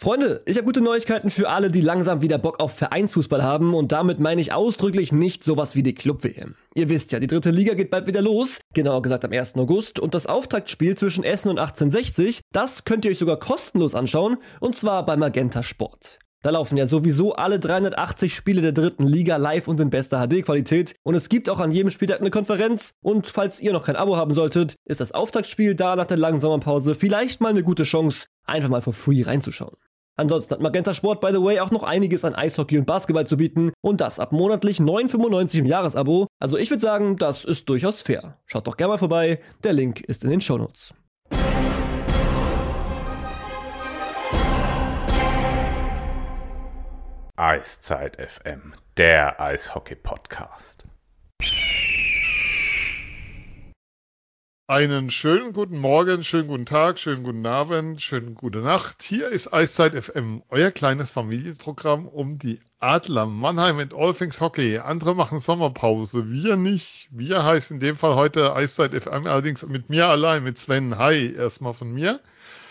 Freunde, ich habe gute Neuigkeiten für alle, die langsam wieder Bock auf Vereinsfußball haben und damit meine ich ausdrücklich nicht sowas wie die Club-WM. Ihr wisst ja, die dritte Liga geht bald wieder los, genauer gesagt am 1. August und das Auftaktspiel zwischen Essen und 1860, das könnt ihr euch sogar kostenlos anschauen und zwar bei Magenta Sport. Da laufen ja sowieso alle 380 Spiele der dritten Liga live und in bester HD-Qualität und es gibt auch an jedem Spieltag eine Konferenz und falls ihr noch kein Abo haben solltet, ist das Auftaktspiel da nach der langen Sommerpause vielleicht mal eine gute Chance, einfach mal for free reinzuschauen. Ansonsten hat Magenta Sport, by the way, auch noch einiges an Eishockey und Basketball zu bieten und das ab monatlich 9,95 im Jahresabo. Also ich würde sagen, das ist durchaus fair. Schaut doch gerne mal vorbei, der Link ist in den Shownotes. Eiszeit FM, der Eishockey-Podcast. Einen schönen guten Morgen, schönen guten Tag, schönen guten Abend, schönen gute Nacht. Hier ist Eiszeit FM, euer kleines Familienprogramm um die Adler Mannheim and All Things Hockey. Andere machen Sommerpause, wir nicht. Wir heißen in dem Fall heute Eiszeit FM, allerdings mit mir allein, mit Sven. Hi, erstmal von mir.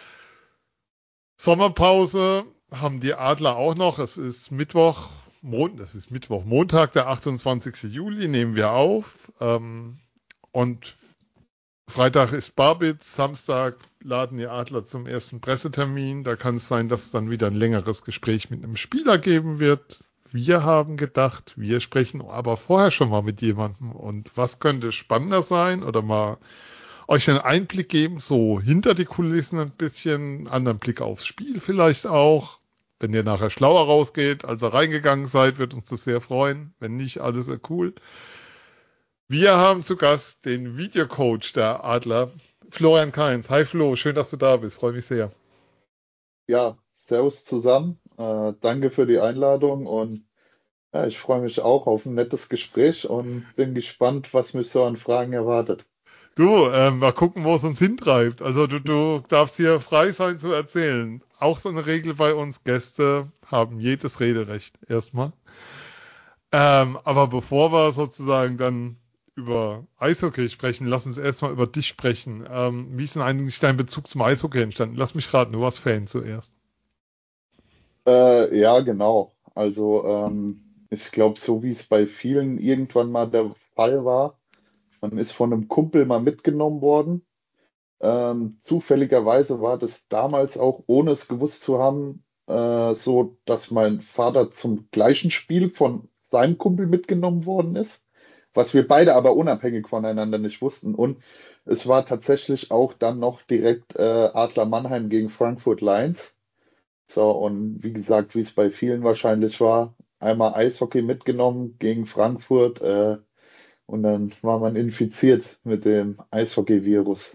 Sommerpause haben die Adler auch noch. Es ist Montag, der 28. Juli, nehmen wir auf. Und Freitag ist Barbitz, Samstag laden die Adler zum ersten Pressetermin. Da kann es sein, dass es dann wieder ein längeres Gespräch mit einem Spieler geben wird. Wir haben gedacht, wir sprechen aber vorher schon mal mit jemandem. Und was könnte spannender sein oder mal euch einen Einblick geben, so hinter die Kulissen ein bisschen, einen anderen Blick aufs Spiel vielleicht auch. Wenn ihr nachher schlauer rausgeht, als ihr reingegangen seid, wird uns das sehr freuen. Wenn nicht, alles sehr cool. Wir haben zu Gast den Videocoach der Adler, Florian Kainz. Hi Flo, schön, dass du da bist. Freue mich sehr. Ja, servus zusammen. Danke für die Einladung und ja, ich freue mich auch auf ein nettes Gespräch und bin gespannt, was mich so an Fragen erwartet. Du, mal gucken, wo es uns hintreibt. Also du darfst hier frei sein zu erzählen. Auch so eine Regel bei uns, Gäste haben jedes Rederecht erstmal. Aber bevor wir sozusagen dann über Eishockey sprechen, lass uns erstmal über dich sprechen. Wie ist denn eigentlich dein Bezug zum Eishockey entstanden? Lass mich raten, du warst Fan zuerst. Ja, genau. Also ich glaube, so wie es bei vielen irgendwann mal der Fall war, man ist von einem Kumpel mal mitgenommen worden. Zufälligerweise war das damals auch, ohne es gewusst zu haben, so, dass mein Vater zum gleichen Spiel von seinem Kumpel mitgenommen worden ist, was wir beide aber unabhängig voneinander nicht wussten. Und es war tatsächlich auch dann noch direkt Adler Mannheim gegen Frankfurt Lions. So, und wie gesagt, wie es bei vielen wahrscheinlich war, einmal Eishockey mitgenommen gegen Frankfurt und dann war man infiziert mit dem Eishockey-Virus.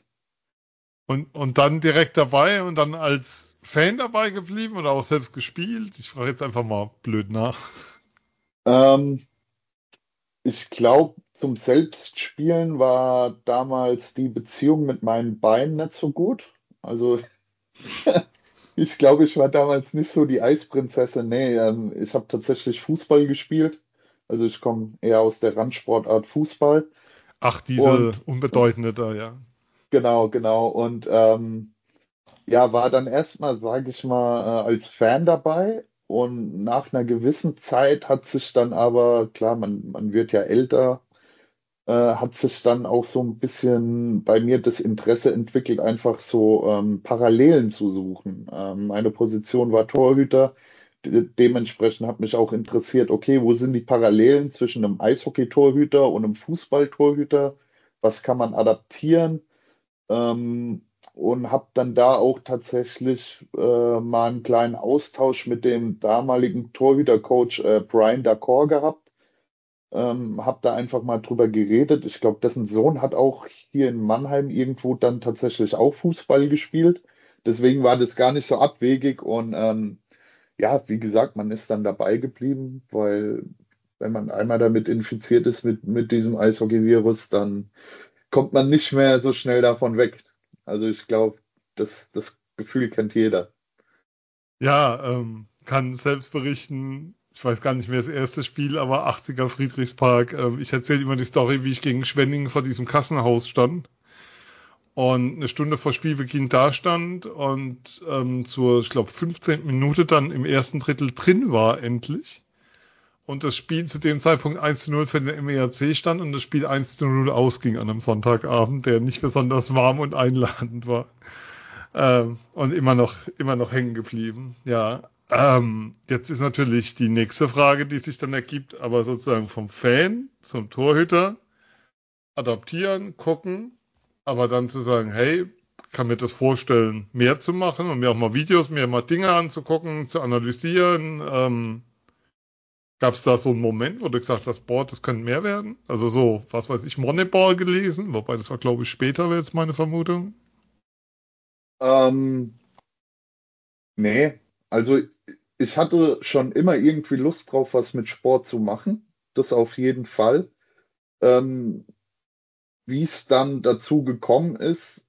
Und dann direkt dabei und dann als Fan dabei geblieben oder auch selbst gespielt? Ich frage jetzt einfach mal blöd nach. Ähm, Ich glaube, zum Selbstspielen war damals die Beziehung mit meinen Beinen nicht so gut. Also ich glaube, ich war damals nicht so die Eisprinzessin. Nee, ich habe tatsächlich Fußball gespielt. Also ich komme eher aus der Randsportart Fußball. Ach, diese Und unbedeutende da, ja. genau. Und ja, war dann erstmal, sage ich mal, als Fan dabei. Und nach einer gewissen Zeit hat sich dann aber, klar, man wird ja älter, hat sich dann auch so ein bisschen bei mir das Interesse entwickelt, einfach so Parallelen zu suchen. Meine Position war Torhüter. Dementsprechend hat mich auch interessiert, okay, wo sind die Parallelen zwischen einem Eishockey-Torhüter und einem Fußball-Torhüter? Was kann man adaptieren? Ähm, und habe dann da auch tatsächlich mal einen kleinen Austausch mit dem damaligen Torhüter-Coach Brian Dacor gehabt. Habe da einfach mal drüber geredet. Ich glaube, dessen Sohn hat auch hier in Mannheim irgendwo dann tatsächlich auch Fußball gespielt. Deswegen war das gar nicht so abwegig und ja, wie gesagt, man ist dann dabei geblieben, weil wenn man einmal damit infiziert ist mit diesem Eishockey-Virus, dann kommt man nicht mehr so schnell davon weg. Also ich glaube, das Gefühl kennt jeder. Ja, kann selbst berichten, ich weiß gar nicht mehr das erste Spiel, aber 80er Friedrichspark. Ich erzähle immer die Story, wie ich gegen Schwenningen vor diesem Kassenhaus stand und eine Stunde vor Spielbeginn dastand und zur, ich glaube, 15. Minute dann im ersten Drittel drin war endlich. Und das Spiel zu dem Zeitpunkt 1:0 für den MEAC stand und das Spiel 1:0 ausging an einem Sonntagabend, der nicht besonders warm und einladend war. Und immer noch hängen geblieben. Ja. Jetzt ist natürlich die nächste Frage, die sich dann ergibt, aber sozusagen vom Fan zum Torhüter adaptieren, gucken, aber dann zu sagen, hey, kann mir das vorstellen, mehr zu machen und mir auch mal Videos, mir mal Dinge anzugucken, zu analysieren. Gab es da so einen Moment, wo du gesagt hast, boah, das könnte mehr werden? Also so, was weiß ich, Moneyball gelesen, wobei das war, glaube ich, später, wäre jetzt meine Vermutung. Ähm, nee, also ich hatte schon immer irgendwie Lust drauf, was mit Sport zu machen. Das auf jeden Fall. Ähm, Wie es dann dazu gekommen ist,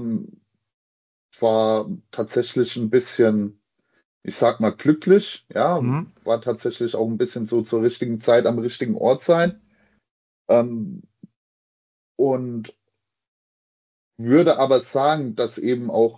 war tatsächlich ein bisschen, ich sag mal, glücklich. Ja, Mhm. war tatsächlich auch ein bisschen so zur richtigen Zeit am richtigen Ort sein. Ähm, und würde aber sagen, dass eben auch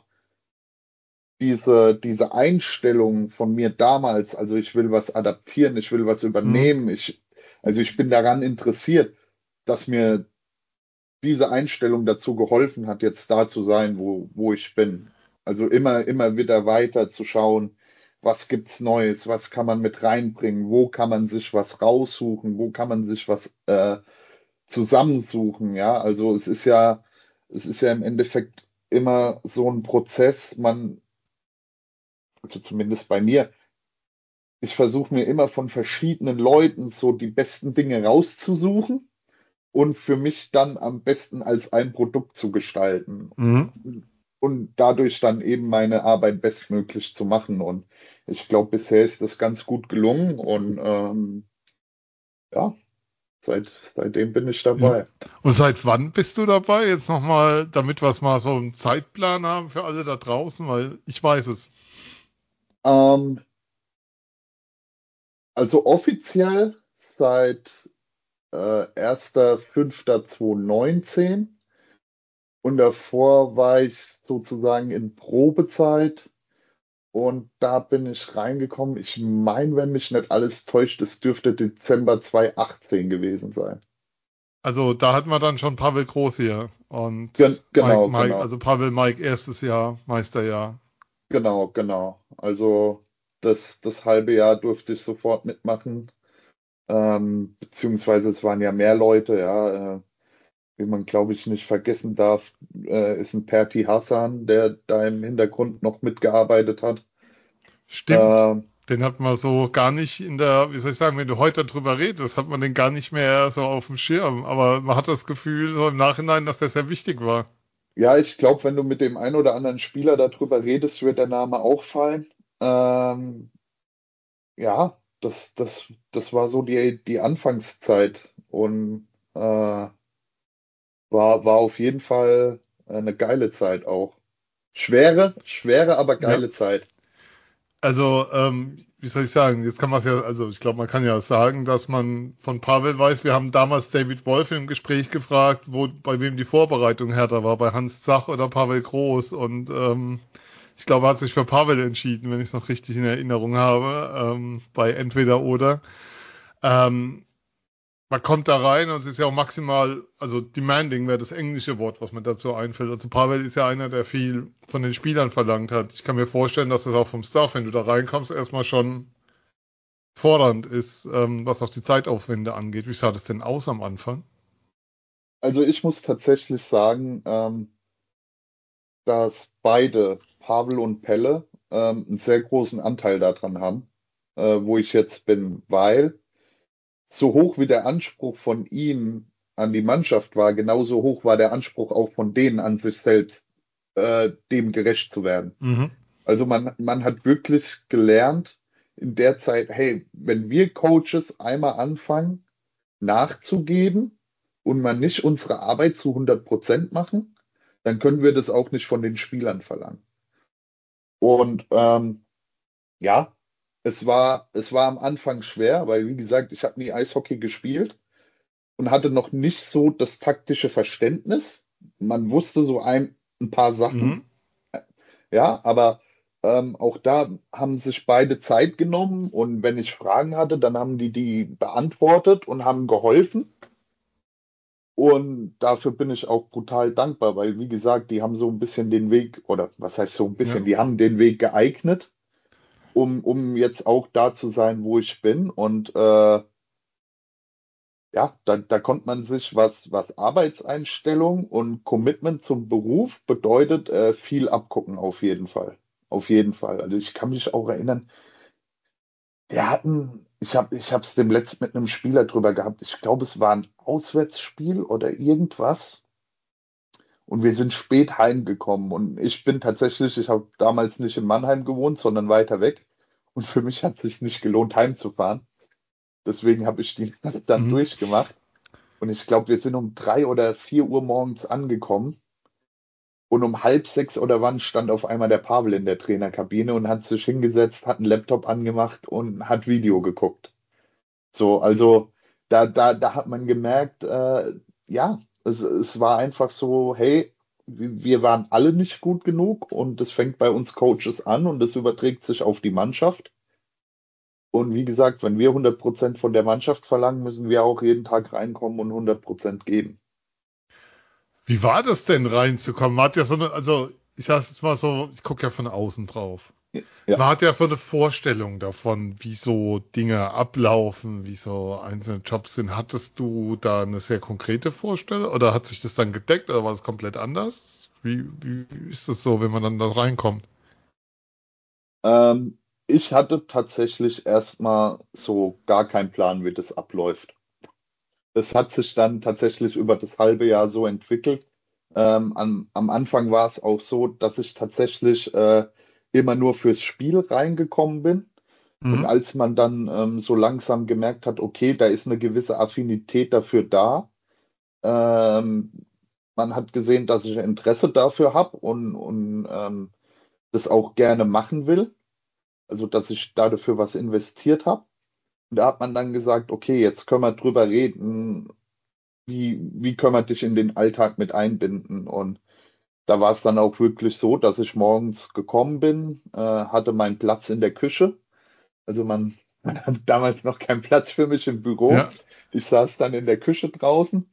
diese Einstellung von mir damals, also ich will was adaptieren, ich will was Mhm. übernehmen, also ich bin daran interessiert, dass mir diese Einstellung dazu geholfen hat, jetzt da zu sein, wo ich bin. Also immer wieder weiter zu schauen, was gibt's Neues, was kann man mit reinbringen, wo kann man sich was raussuchen, wo kann man sich was zusammensuchen, ja. Also es ist ja im Endeffekt immer so ein Prozess, also zumindest bei mir, ich versuche mir immer von verschiedenen Leuten so die besten Dinge rauszusuchen und für mich dann am besten als ein Produkt zu gestalten Mhm. und dadurch dann eben meine Arbeit bestmöglich zu machen. Und ich glaube, bisher ist das ganz gut gelungen und ja, seitdem bin ich Ja. dabei. Und seit wann bist du dabei? Jetzt nochmal, damit wir es mal so einen Zeitplan haben für alle da draußen, weil ich weiß es. Ähm, also offiziell seit 1.5.2019 und davor war ich sozusagen in Probezeit. Und da bin ich reingekommen. Ich meine, wenn mich nicht alles täuscht, es dürfte Dezember 2018 gewesen sein. Also da hatten wir dann schon Pavel Groß hier und Genau, Mike, genau, also Pavel Mike erstes Jahr, Meisterjahr. genau. Also das halbe Jahr durfte ich sofort mitmachen. Beziehungsweise es waren ja mehr Leute, ja. Wie man, glaube ich, nicht vergessen darf, ist ein Perti Hassan, der da im Hintergrund noch mitgearbeitet hat. Stimmt. Ähm, Den hat man so gar nicht in der, wie soll ich sagen, wenn du heute darüber redest, hat man den gar nicht mehr so auf dem Schirm. Aber man hat das Gefühl so im Nachhinein, dass der sehr wichtig war. Ja, ich glaube, wenn du mit dem einen oder anderen Spieler darüber redest, wird der Name auch fallen. Ähm, ja, das war so die Anfangszeit und war auf jeden Fall eine geile Zeit auch. Schwere, aber Ja. geile Zeit. Also, wie soll ich sagen, jetzt kann man es ja, also ich glaube, man kann ja sagen, dass man von Pavel weiß, wir haben damals David Wolf im Gespräch gefragt, bei wem die Vorbereitung härter war, bei Hans Zach oder Pavel Groß. Und ich glaube, er hat sich für Pavel entschieden, wenn ich es noch richtig in Erinnerung habe, bei entweder oder. Ähm, Man kommt da rein und es ist ja auch maximal, also demanding wäre das englische Wort, was mir dazu einfällt. Also Pavel ist ja einer, der viel von den Spielern verlangt hat. Ich kann mir vorstellen, dass das auch vom Staff, wenn du da reinkommst, erstmal schon fordernd ist, was auch die Zeitaufwände angeht. Wie sah das denn aus am Anfang? Also ich muss tatsächlich sagen, dass beide, Pavel und Pelle, einen sehr großen Anteil daran haben, wo ich jetzt bin, weil so hoch wie der Anspruch von ihm an die Mannschaft war, genauso hoch war der Anspruch auch von denen an sich selbst, dem gerecht zu werden. Mhm. Also man hat wirklich gelernt in der Zeit, hey, wenn wir Coaches einmal anfangen nachzugeben und man nicht unsere Arbeit zu 100% machen, dann können wir das auch nicht von den Spielern verlangen. Und ja, es war am Anfang schwer, weil wie gesagt, ich habe nie Eishockey gespielt und hatte noch nicht so das taktische Verständnis. Man wusste so ein paar Sachen. Mhm. Ja, aber auch da haben sich beide Zeit genommen und wenn ich Fragen hatte, dann haben die beantwortet und haben geholfen. Und dafür bin ich auch brutal dankbar, weil, wie gesagt, die haben so ein bisschen den Weg, oder was heißt so ein bisschen, Ja. die haben den Weg geeignet, um jetzt auch da zu sein, wo ich bin. Und ja, da konnte man sich, was Arbeitseinstellung und Commitment zum Beruf bedeutet, viel abgucken, auf jeden Fall. Auf jeden Fall. Also ich kann mich auch erinnern, ich habe es dem letzten mit einem Spieler drüber gehabt. Ich glaube, es war ein Auswärtsspiel oder irgendwas. Und wir sind spät heimgekommen. Und ich habe damals nicht in Mannheim gewohnt, sondern weiter weg. Und für mich hat es sich nicht gelohnt, heimzufahren. Deswegen habe ich die Nacht dann Mhm. durchgemacht. Und ich glaube, wir sind um 3 oder 4 Uhr morgens angekommen. Und um halb sechs oder wann stand auf einmal der Pavel in der Trainerkabine und hat sich hingesetzt, hat einen Laptop angemacht und hat Video geguckt. So, also da hat man gemerkt, ja, es war einfach so, hey, wir waren alle nicht gut genug und das fängt bei uns Coaches an und das überträgt sich auf die Mannschaft. Und wie gesagt, wenn wir 100% von der Mannschaft verlangen, müssen wir auch jeden Tag reinkommen und 100% geben. Wie war das denn reinzukommen? Man hat ja so eine, also ich sage jetzt mal so, ich gucke ja von außen drauf. Ja. Man hat ja so eine Vorstellung davon, wie so Dinge ablaufen, wie so einzelne Jobs sind. Hattest du da eine sehr konkrete Vorstellung oder hat sich das dann gedeckt oder war es komplett anders? Wie ist das so, wenn man dann da reinkommt? Ähm, Ich hatte tatsächlich erstmal so gar keinen Plan, wie das abläuft. Das hat sich dann tatsächlich über das halbe Jahr so entwickelt. Am Anfang war es auch so, dass ich tatsächlich immer nur fürs Spiel reingekommen bin. Und Mhm. als man dann so langsam gemerkt hat, okay, da ist eine gewisse Affinität dafür da, ähm, man hat gesehen, dass ich Interesse dafür habe und das auch gerne machen will, also dass ich da dafür was investiert habe. Und da hat man dann gesagt, okay, jetzt können wir drüber reden, wie können wir dich in den Alltag mit einbinden? Und da war es dann auch wirklich so, dass ich morgens gekommen bin, hatte meinen Platz in der Küche. Also man hatte damals noch keinen Platz für mich im Büro. Ja. Ich saß dann in der Küche draußen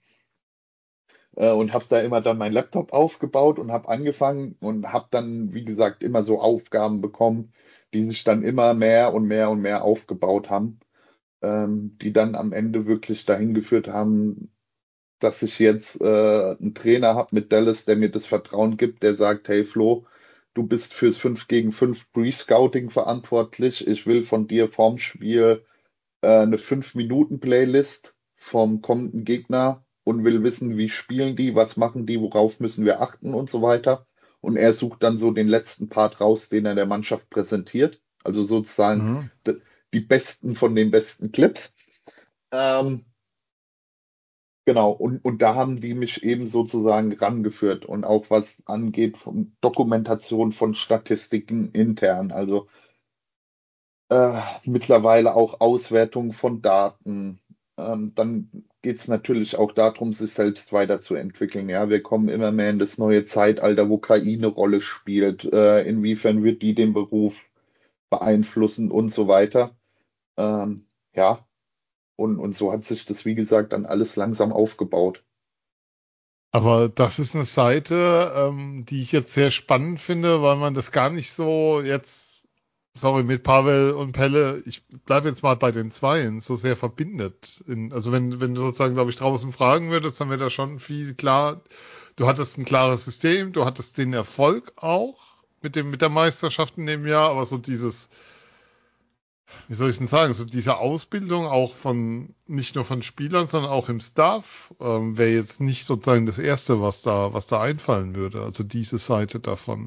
und habe da immer dann meinen Laptop aufgebaut und habe angefangen und habe dann, wie gesagt, immer so Aufgaben bekommen, die sich dann immer mehr und mehr und mehr aufgebaut haben, die dann am Ende wirklich dahin geführt haben, dass ich jetzt einen Trainer habe mit Dallas, der mir das Vertrauen gibt, der sagt, hey Flo, du bist fürs 5 gegen 5 Pre-Scouting verantwortlich. Ich will von dir vorm Spiel eine 5 Minuten Playlist vom kommenden Gegner und will wissen, wie spielen die, was machen die, worauf müssen wir achten und so weiter. Und er sucht dann so den letzten Part raus, den er der Mannschaft präsentiert. Also sozusagen Mhm. die besten von den besten Clips. Ähm, Genau, und da haben die mich eben sozusagen rangeführt und auch was angeht von Dokumentation von Statistiken intern, also mittlerweile auch Auswertung von Daten. Dann geht es natürlich auch darum, sich selbst weiterzuentwickeln. Ja, wir kommen immer mehr in das neue Zeitalter, wo KI eine Rolle spielt. Inwiefern wird die den Beruf beeinflussen und so weiter. Ja, und so hat sich das, wie gesagt, dann alles langsam aufgebaut. Aber das ist eine Seite, die ich jetzt sehr spannend finde, weil man das gar nicht so jetzt, sorry, mit Pavel und Pelle, ich bleibe jetzt mal bei den Zweien, so sehr verbindet. Also wenn du sozusagen, glaube ich, draußen fragen würdest, dann wäre da schon viel klar. Du hattest ein klares System, du hattest den Erfolg auch mit der Meisterschaft in dem Jahr, aber so dieses, wie soll ich denn sagen, so diese Ausbildung auch von, nicht nur von Spielern, sondern auch im Staff, wäre jetzt nicht sozusagen das Erste, was da einfallen würde. Also diese Seite davon.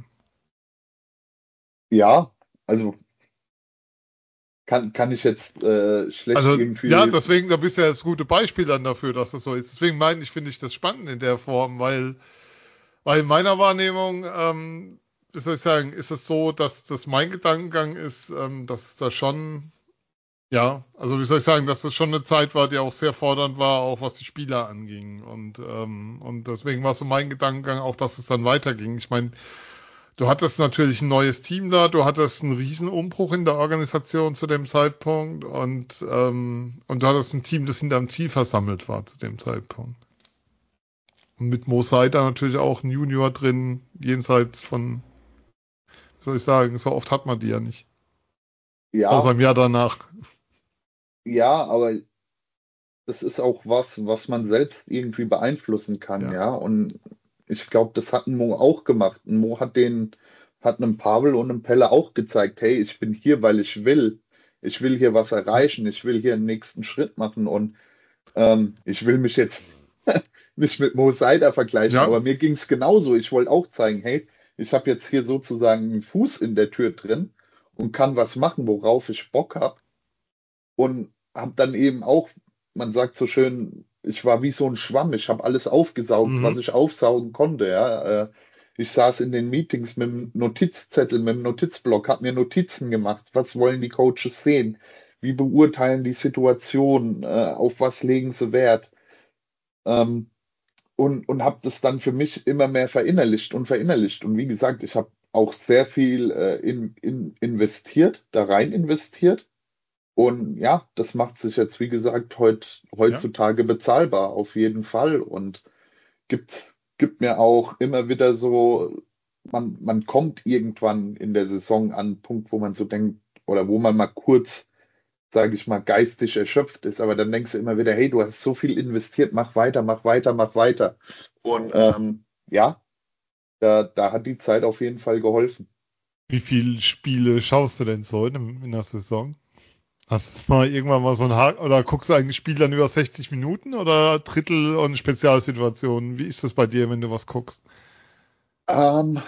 Ja, also kann ich jetzt schlecht Also, ja, irgendwie. deswegen, da bist du ja das gute Beispiel dann dafür, dass das so ist. Deswegen finde ich das spannend in der Form, weil in meiner Wahrnehmung, wie soll ich sagen, ist es so, dass das mein Gedankengang ist, dass da schon Ja, also wie soll ich sagen, dass das schon eine Zeit war, die auch sehr fordernd war, auch was die Spieler anging. Und deswegen war so mein Gedankengang auch, dass es dann weiterging. Ich meine, du hattest natürlich ein neues Team da, du hattest einen Riesen-Umbruch in der Organisation zu dem Zeitpunkt und du hattest ein Team, das hinterm Ziel versammelt war zu dem Zeitpunkt. Und mit Mo Saida natürlich auch ein Junior drin, jenseits von, wie soll ich sagen, so oft hat man die ja nicht. Außer Ja, im Jahr danach. ja, aber das ist auch was man selbst irgendwie beeinflussen kann, Ja. ja. Und ich glaube, das hat ein Mo auch gemacht. Ein Mo hat einem Pavel und einem Pelle auch gezeigt, hey, ich bin hier, weil ich will. Ich will hier was Ja. erreichen, ich will hier einen nächsten Schritt machen und ich will mich jetzt nicht mit Mo Seider vergleichen, Ja. aber mir ging es genauso. Ich wollte auch zeigen, hey, ich habe jetzt hier sozusagen einen Fuß in der Tür drin und kann was machen, worauf ich Bock habe. Und habe dann eben auch, man sagt so schön, ich war wie so ein Schwamm, ich habe alles aufgesaugt, was Mhm. ich aufsaugen konnte. Ja. Ich saß in den Meetings mit dem Notizzettel, mit dem Notizblock, habe mir Notizen gemacht. Was wollen die Coaches sehen? Wie beurteilen die Situation? Auf was legen sie Wert? Ähm, und habe das dann für mich immer mehr verinnerlicht und verinnerlicht. Und wie gesagt, ich habe auch sehr viel investiert, da rein investiert. Und ja, das macht sich jetzt, wie gesagt, Ja. heutzutage bezahlbar, auf jeden Fall. Und gibt mir auch immer wieder so, man kommt irgendwann in der Saison an einen Punkt, wo man so denkt, oder wo man mal kurz, sage ich mal, geistig erschöpft ist. Aber dann denkst du immer wieder, hey, du hast so viel investiert, mach weiter, mach weiter, mach weiter. Und ja, da hat die Zeit auf jeden Fall geholfen. Wie viele Spiele schaust du denn so in der Saison? Hast du mal irgendwann mal so einen Haken oder guckst du eigentlich Spiel dann über 60 Minuten oder Drittel und Spezialsituationen? Wie ist das bei dir, wenn du was guckst? Ähm,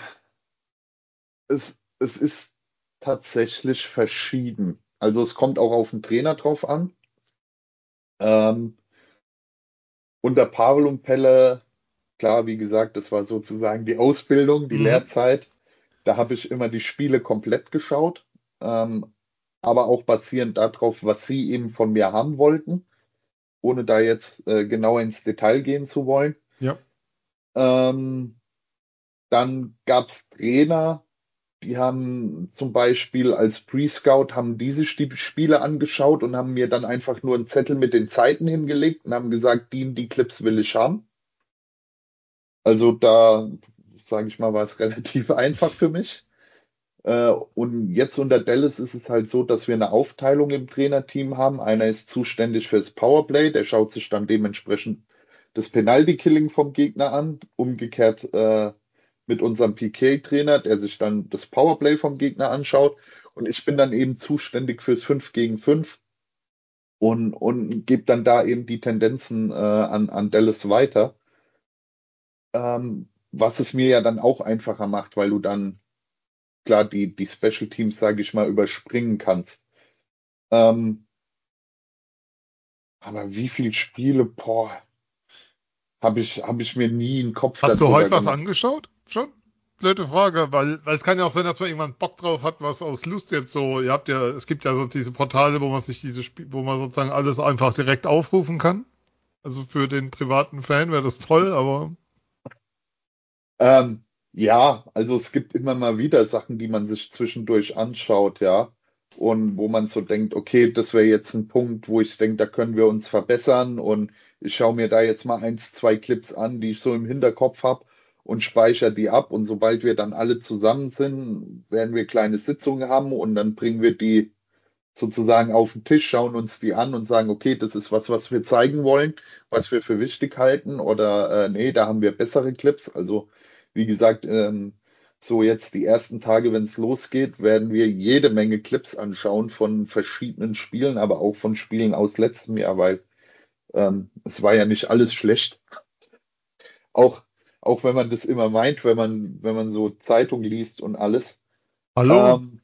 es ist tatsächlich verschieden. Also es kommt auch auf den Trainer drauf an. Ähm, unter Pavel und Pelle, klar, wie gesagt, das war sozusagen die Ausbildung, die Mhm. Lehrzeit. Da habe ich immer die Spiele komplett geschaut, ähm, aber auch basierend darauf, was sie eben von mir haben wollten, ohne da jetzt genauer ins Detail gehen zu wollen. Ja. Ähm, dann gab es Trainer. Die haben zum Beispiel als Pre-Scout haben die sich die Spiele angeschaut und haben mir dann einfach nur einen Zettel mit den Zeiten hingelegt und haben gesagt, die Clips will ich haben. Also da, sage ich mal, war es relativ einfach für mich. Und jetzt unter Dallas ist es halt so, dass wir eine Aufteilung im Trainerteam haben. Einer ist zuständig fürs Powerplay, der schaut sich dann dementsprechend das Penalty-Killing vom Gegner an. Umgekehrt mit unserem PK-Trainer, der sich dann das Powerplay vom Gegner anschaut. Und ich bin dann eben zuständig fürs 5 gegen 5 und gebe dann da eben die Tendenzen an Dallas weiter. Was es mir ja dann auch einfacher macht, weil du dann klar die Special Teams, sage ich mal, überspringen kannst. Ähm, aber wie viele Spiele, boah, hab ich mir nie einen Kopf Hast du darüber heute was gemacht. angeschaut? Schon? Blöde Frage, weil es kann ja auch sein, dass man irgendwann Bock drauf hat, was aus Lust jetzt so, ihr habt ja, es gibt ja so diese Portale, wo man sich diese Spiel, wo man sozusagen alles einfach direkt aufrufen kann. Also für den privaten Fan wäre das toll, aber Ja, also es gibt immer mal wieder Sachen, die man sich zwischendurch anschaut, ja. Und wo man so denkt, okay, das wäre jetzt ein Punkt, wo ich denke, da können wir uns verbessern. Und ich schaue mir da jetzt mal eins, zwei Clips an, die ich so im Hinterkopf habe und speichere die ab. Und sobald wir dann alle zusammen sind, werden wir kleine Sitzungen haben und dann bringen wir die sozusagen auf den Tisch, schauen uns die an und sagen, okay, das ist was wir zeigen wollen, was wir für wichtig halten oder nee, da haben wir bessere Clips. Also wie gesagt, so jetzt die ersten Tage, wenn es losgeht, werden wir jede Menge Clips anschauen von verschiedenen Spielen, aber auch von Spielen aus letztem Jahr, weil es war ja nicht alles schlecht. Auch, auch wenn man das immer meint, wenn man so Zeitung liest und alles. hallo? Ähm,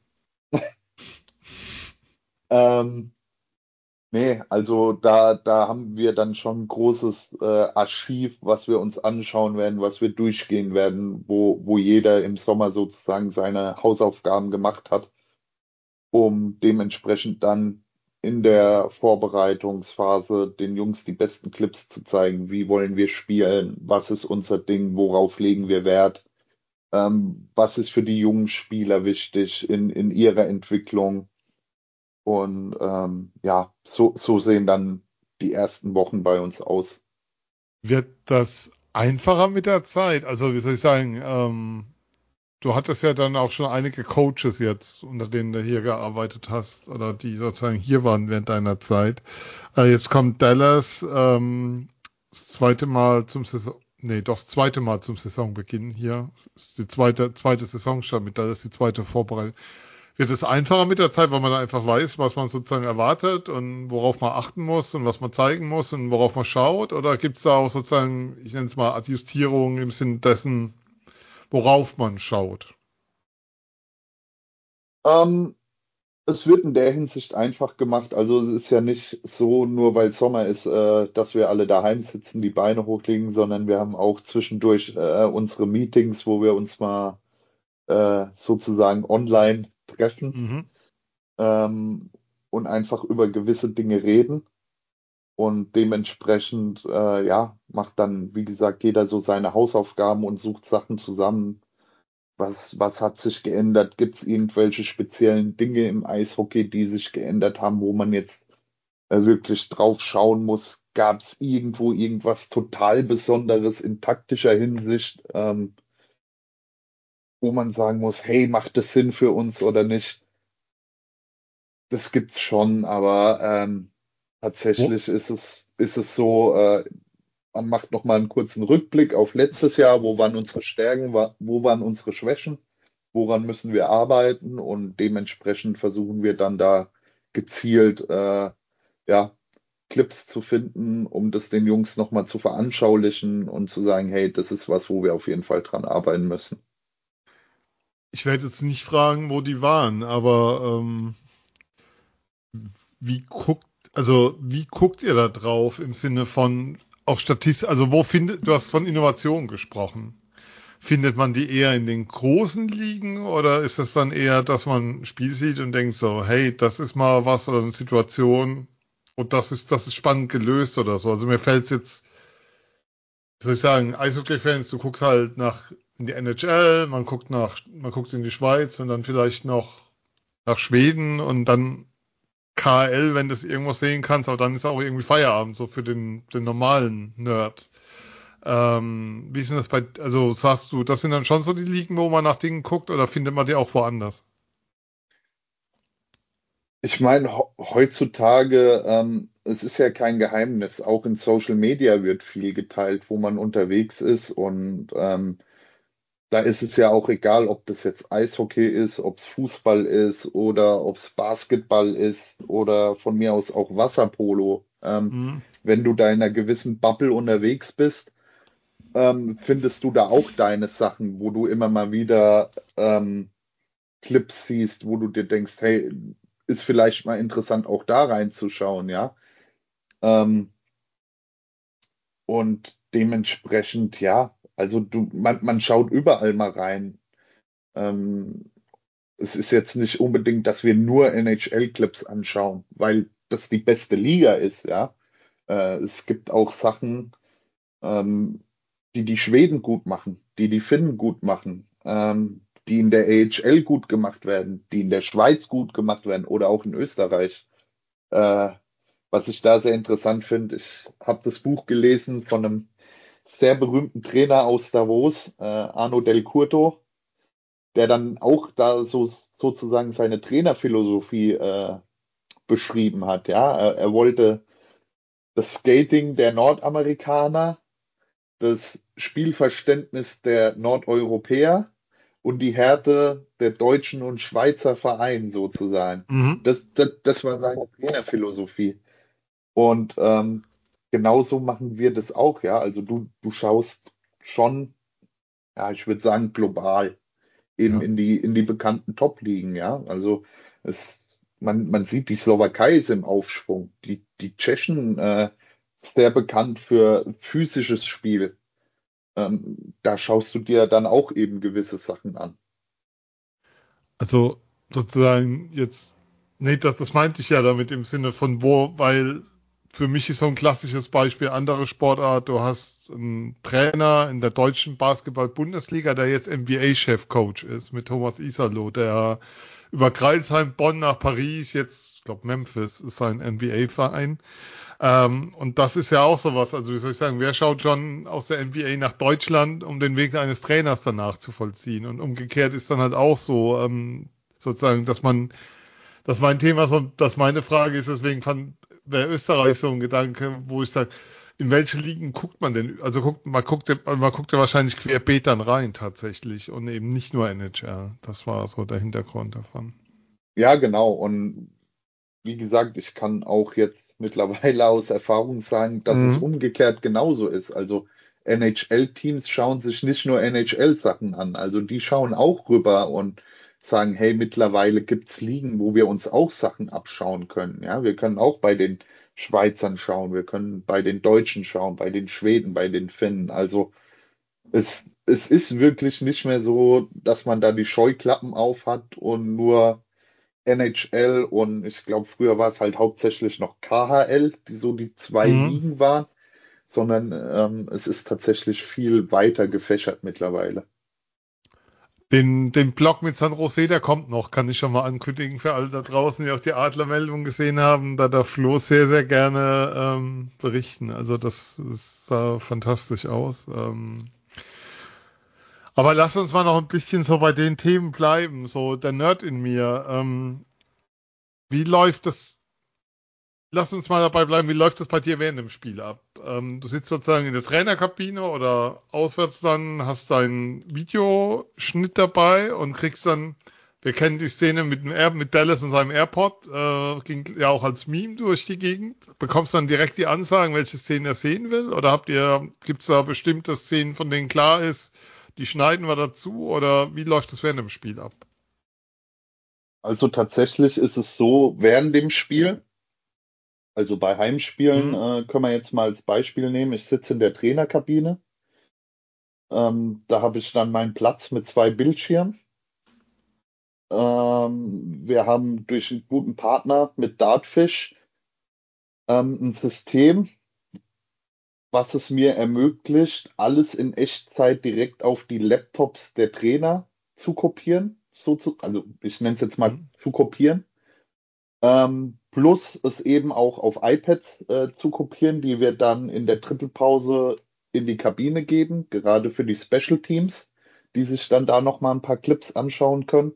ähm, Nee, also da haben wir dann schon ein großes Archiv, was wir uns anschauen werden, was wir durchgehen werden, wo jeder im Sommer sozusagen seine Hausaufgaben gemacht hat, um dementsprechend dann in der Vorbereitungsphase den Jungs die besten Clips zu zeigen. Wie wollen wir spielen? Was ist unser Ding? Worauf legen wir Wert? Was ist für die jungen Spieler wichtig in ihrer Entwicklung? Und ja, so sehen dann die ersten Wochen bei uns aus. Wird das einfacher mit der Zeit? Also, wie soll ich sagen, du hattest ja dann auch schon einige Coaches jetzt, unter denen du hier gearbeitet hast oder die sozusagen hier waren während deiner Zeit. Jetzt kommt Dallas das zweite Mal das zweite Mal zum Saisonbeginn hier. Das ist die zweite Saisonstart mit Dallas, die zweite Vorbereitung. Wird es einfacher mit der Zeit, weil man dann einfach weiß, was man sozusagen erwartet und worauf man achten muss und was man zeigen muss und worauf man schaut? Oder gibt es da auch sozusagen, ich nenne es mal Adjustierungen im Sinne dessen, worauf man schaut? Ähm, Es wird in der Hinsicht einfach gemacht. Also es ist ja nicht so, nur weil Sommer ist, dass wir alle daheim sitzen, die Beine hochlegen, sondern wir haben auch zwischendurch unsere Meetings, wo wir uns mal sozusagen online treffen Mhm. ähm, und einfach über gewisse Dinge reden. Und dementsprechend, ja, macht dann, wie gesagt, jeder so seine Hausaufgaben und sucht Sachen zusammen. Was hat sich geändert? Gibt es irgendwelche speziellen Dinge im Eishockey, die sich geändert haben, wo man jetzt wirklich drauf schauen muss? Gab es irgendwo irgendwas total Besonderes in taktischer Hinsicht, wo man sagen muss, hey, macht das Sinn für uns oder nicht? Das gibt's schon, aber Wo, tatsächlich ist es so, man macht noch mal einen kurzen Rückblick auf letztes Jahr, wo waren unsere Stärken, wo waren unsere Schwächen, woran müssen wir arbeiten und dementsprechend versuchen wir dann da gezielt ja, Clips zu finden, um das den Jungs noch mal zu veranschaulichen und zu sagen, hey, das ist was, wo wir auf jeden Fall dran arbeiten müssen. Ich werde jetzt nicht fragen, wo die waren, aber wie guckt ihr da drauf im Sinne von auch Statistik, also du hast von Innovation gesprochen. Findet man die eher in den großen Ligen oder ist es dann eher, dass man ein Spiel sieht und denkt so, hey, das ist mal was oder eine Situation und das ist spannend gelöst oder so. Also mir fällt es jetzt, wie soll ich sagen, Eishockey-Fans, du guckst halt in die NHL, man guckt in die Schweiz und dann vielleicht noch nach Schweden und dann KL, wenn du es irgendwo sehen kannst, aber dann ist auch irgendwie Feierabend, so für den normalen Nerd. Wie ist denn das also sagst du, das sind dann schon so die Ligen, wo man nach Dingen guckt oder findet man die auch woanders? Ich meine, heutzutage, es ist ja kein Geheimnis, auch in Social Media wird viel geteilt, wo man unterwegs ist und da ist es ja auch egal, ob das jetzt Eishockey ist, ob es Fußball ist oder ob es Basketball ist oder von mir aus auch Wasserpolo. Mhm. Wenn du da in einer gewissen Bubble unterwegs bist, findest du da auch deine Sachen, wo du immer mal wieder Clips siehst, wo du dir denkst, hey, ist vielleicht mal interessant, auch da reinzuschauen, ja. Ähm, und dementsprechend, ja, also man schaut überall mal rein. Ähm, Es ist jetzt nicht unbedingt, dass wir nur NHL-Clips anschauen, weil das die beste Liga ist, ja. Es gibt auch Sachen, ähm, die die Schweden gut machen, die die Finnen gut machen, die in der AHL gut gemacht werden, die in der Schweiz gut gemacht werden oder auch in Österreich. Äh, Was ich da sehr interessant finde, ich habe das Buch gelesen von einem sehr berühmten Trainer aus Davos, Arno Del Curto, der dann auch da sozusagen seine Trainerphilosophie beschrieben hat. Ja, er wollte das Skating der Nordamerikaner, das Spielverständnis der Nordeuropäer und die Härte der deutschen und Schweizer Vereine sozusagen. Mhm. Das war seine Trainerphilosophie. Und genauso machen wir das auch, ja. Also du schaust schon, ja, ich würde sagen, global eben Ja. in die bekannten Top-Ligen, ja. Also man sieht, die Slowakei ist im Aufschwung. Die Tschechen sehr bekannt für physisches Spiel. Da schaust du dir dann auch eben gewisse Sachen an. Also sozusagen jetzt. Nee, das meinte ich ja damit im Sinne von weil für mich ist so ein klassisches Beispiel andere Sportart. Du hast einen Trainer in der deutschen Basketball-Bundesliga, der jetzt NBA-Chefcoach ist, mit Thomas Iserloh, der über Crailsheim, Bonn nach Paris, jetzt, ich glaube Memphis ist sein NBA-Verein. Und das ist ja auch sowas. Also wie soll ich sagen, wer schaut schon aus der NBA nach Deutschland, um den Weg eines Trainers danach zu vollziehen? Und umgekehrt ist dann halt auch so, sozusagen, dass mein Thema so, dass meine Frage ist, deswegen wäre Österreich so ein Gedanke, wo ich sage, in welche Ligen guckt man denn? Also man guckt ja wahrscheinlich querbeet dann rein tatsächlich und eben nicht nur NHL. Das war so der Hintergrund davon. Ja, genau. Und wie gesagt, ich kann auch jetzt mittlerweile aus Erfahrung sagen, dass es Mhm. umgekehrt genauso ist. Also NHL-Teams schauen sich nicht nur NHL-Sachen an, also die schauen auch rüber und sagen, hey, mittlerweile gibt's Ligen, wo wir uns auch Sachen abschauen können. Ja, wir können auch bei den Schweizern schauen, wir können bei den Deutschen schauen, bei den Schweden, bei den Finnen. Also es ist wirklich nicht mehr so, dass man da die Scheuklappen auf hat und nur NHL und ich glaube, früher war es halt hauptsächlich noch KHL, die so die zwei Mhm. Ligen waren, sondern es ist tatsächlich viel weiter gefächert mittlerweile. Den Blog mit San Jose, der kommt noch, kann ich schon mal ankündigen für alle da draußen, die auch die Adlermeldung gesehen haben. Da darf Flo sehr, sehr gerne berichten. Also das sah fantastisch aus. Aber lass uns mal noch ein bisschen so bei den Themen bleiben. So der Nerd in mir. Wie läuft das? Lass uns mal dabei bleiben. Wie läuft das bei dir während dem Spiel ab? Du sitzt sozusagen in der Trainerkabine oder auswärts dann, hast deinen Videoschnitt dabei und kriegst dann, wir kennen die Szene mit Dallas und seinem AirPod, ging ja auch als Meme durch die Gegend. Bekommst dann direkt die Ansagen, welche Szenen er sehen will? Oder gibt's da bestimmte Szenen, von denen klar ist, die schneiden wir dazu? Oder wie läuft das während dem Spiel ab? Also tatsächlich ist es so, während dem Spiel, also bei Heimspielen, Hm? können wir jetzt mal als Beispiel nehmen, ich sitze in der Trainerkabine, da habe ich dann meinen Platz mit zwei Bildschirmen. Wir haben durch einen guten Partner mit Dartfish ein System, was es mir ermöglicht, alles in Echtzeit direkt auf die Laptops der Trainer zu kopieren. Also ich nenne es jetzt mal Hm? zu kopieren. Plus es eben auch auf iPads zu kopieren, die wir dann in der Drittelpause in die Kabine geben, gerade für die Special Teams, die sich dann da nochmal ein paar Clips anschauen können.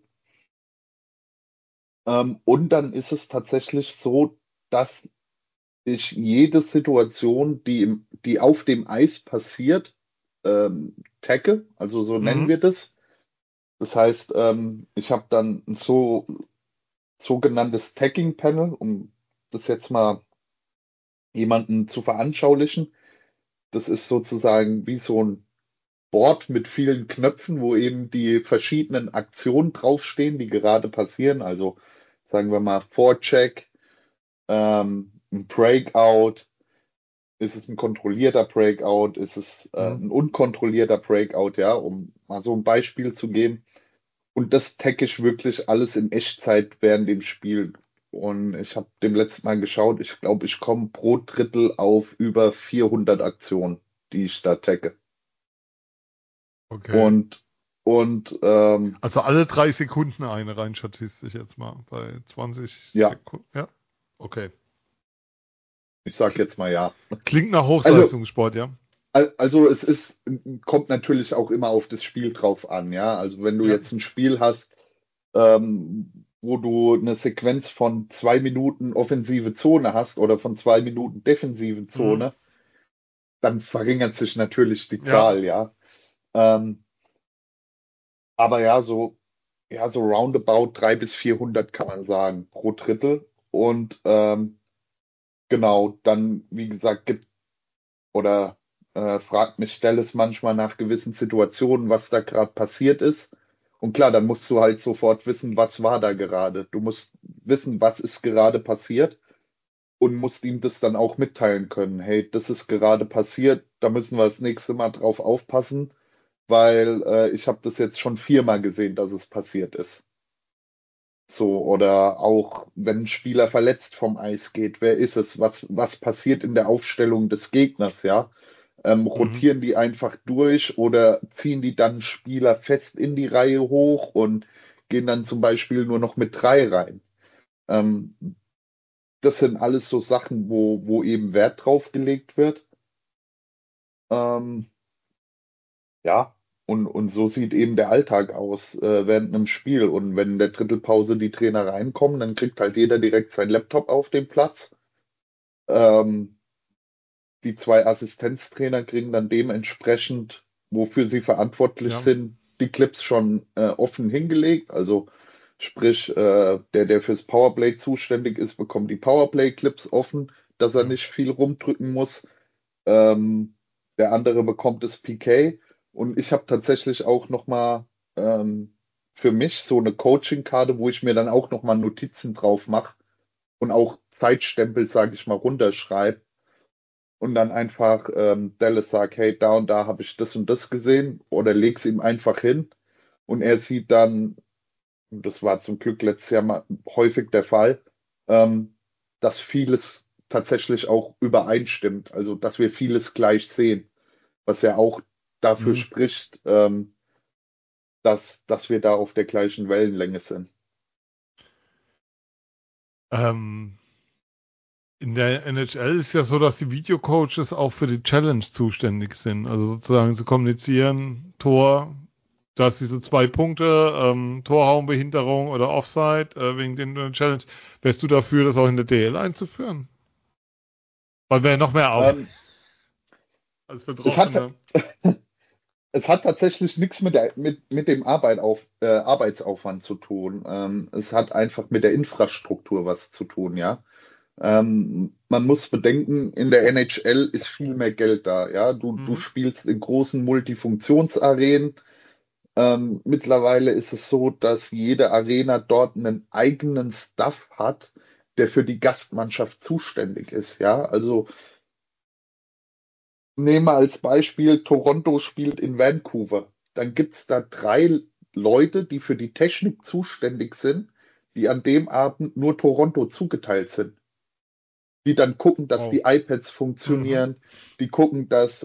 Und dann ist es tatsächlich so, dass ich jede Situation, die auf dem Eis passiert, tagge, also so nennen Hm? wir das. Das heißt, ich habe dann ein sogenanntes Tagging-Panel, um das jetzt mal jemanden zu veranschaulichen. Das ist sozusagen wie so ein Board mit vielen Knöpfen, wo eben die verschiedenen Aktionen draufstehen, die gerade passieren. Also sagen wir mal Forecheck, ein Breakout. Ist es ein kontrollierter Breakout? Ist es Hm? ein unkontrollierter Breakout? Ja, um mal so ein Beispiel zu geben. Und das tagge ich wirklich alles in Echtzeit während dem Spiel. Und ich habe dem letzten Mal geschaut, ich glaube, ich komme pro Drittel auf über 400 Aktionen, die ich da tagge. Okay. Und, und Also alle 3 Sekunden eine rein statistisch jetzt mal bei 20 ja, Sekunden. Ja, okay. ich sag jetzt mal ja. Klingt nach Also, Hochleistungssport, ja. also kommt natürlich auch immer auf das Spiel drauf an, ja. Also wenn du Ja. jetzt ein Spiel hast, wo du eine Sequenz von 2 Minuten offensive Zone hast oder von 2 Minuten defensive Mhm. Zone, dann verringert sich natürlich die Ja. Zahl, ja. Ähm, aber ja, so roundabout 300 bis 400 kann man sagen pro Drittel. Und genau, dann, wie gesagt, oder fragt mich Dallas manchmal nach gewissen Situationen, was da gerade passiert ist. Und klar, dann musst du halt sofort wissen, was war da gerade. Du musst wissen, was ist gerade passiert und musst ihm das dann auch mitteilen können. Hey, das ist gerade passiert, da müssen wir das nächste Mal drauf aufpassen, weil ich habe das jetzt schon viermal gesehen, dass es passiert ist. So, oder auch wenn ein Spieler verletzt vom Eis geht, wer ist es? Was passiert in der Aufstellung des Gegners, ja? Mhm. Rotieren die einfach durch oder ziehen die dann Spieler fest in die Reihe hoch und gehen dann zum Beispiel nur noch mit 3 rein? Ähm, Das sind alles so Sachen, wo eben Wert drauf gelegt wird. Ähm, ja, und so sieht eben der Alltag aus während einem Spiel. Und wenn in der Drittelpause die Trainer reinkommen, dann kriegt halt jeder direkt seinen Laptop auf den Platz. Ähm, Die 2 Assistenztrainer kriegen dann dementsprechend, wofür sie verantwortlich Ja. sind, die Clips schon offen hingelegt. Also sprich, der fürs Powerplay zuständig ist, bekommt die Powerplay-Clips offen, dass er Ja. nicht viel rumdrücken muss. Ähm, Der andere bekommt das PK. Und ich habe tatsächlich auch nochmal für mich so eine Coaching-Karte, wo ich mir dann auch nochmal Notizen drauf mache und auch Zeitstempel, sage ich mal, runterschreibe und dann einfach Dallas sagt, hey, da und da habe ich das und das gesehen oder leg's ihm einfach hin und er sieht dann, und das war zum Glück letztes Jahr mal häufig der Fall, ähm, dass vieles tatsächlich auch übereinstimmt, also dass wir vieles gleich sehen, was ja auch dafür Mhm. spricht, dass wir da auf der gleichen Wellenlänge sind. Ähm, in der NHL ist ja so, dass die Videocoaches auch für die Challenge zuständig sind. Also sozusagen, sie kommunizieren, Tor, du hast diese 2 Punkte, Torraumbehinderung oder Offside, wegen den Challenge. Wärst du dafür, das auch in der DL einzuführen? Weil wäre noch mehr Arbeit Ähm, als es hat, Betroffene. Es hat tatsächlich nichts mit dem Arbeitsaufwand zu tun. Es hat einfach mit der Infrastruktur was zu tun, ja. Man muss bedenken, in der NHL ist viel mehr Geld da, ja. Du Mhm. spielst in großen Multifunktionsarenen. Mittlerweile ist es so, dass jede Arena dort einen eigenen Staff hat, der für die Gastmannschaft zuständig ist, ja. Also nehmen wir als Beispiel, Toronto spielt in Vancouver. Dann gibt es da 3 Leute, die für die Technik zuständig sind, die an dem Abend nur Toronto zugeteilt sind. Die dann gucken, dass Wow. die iPads Mhm. funktionieren, die gucken, dass,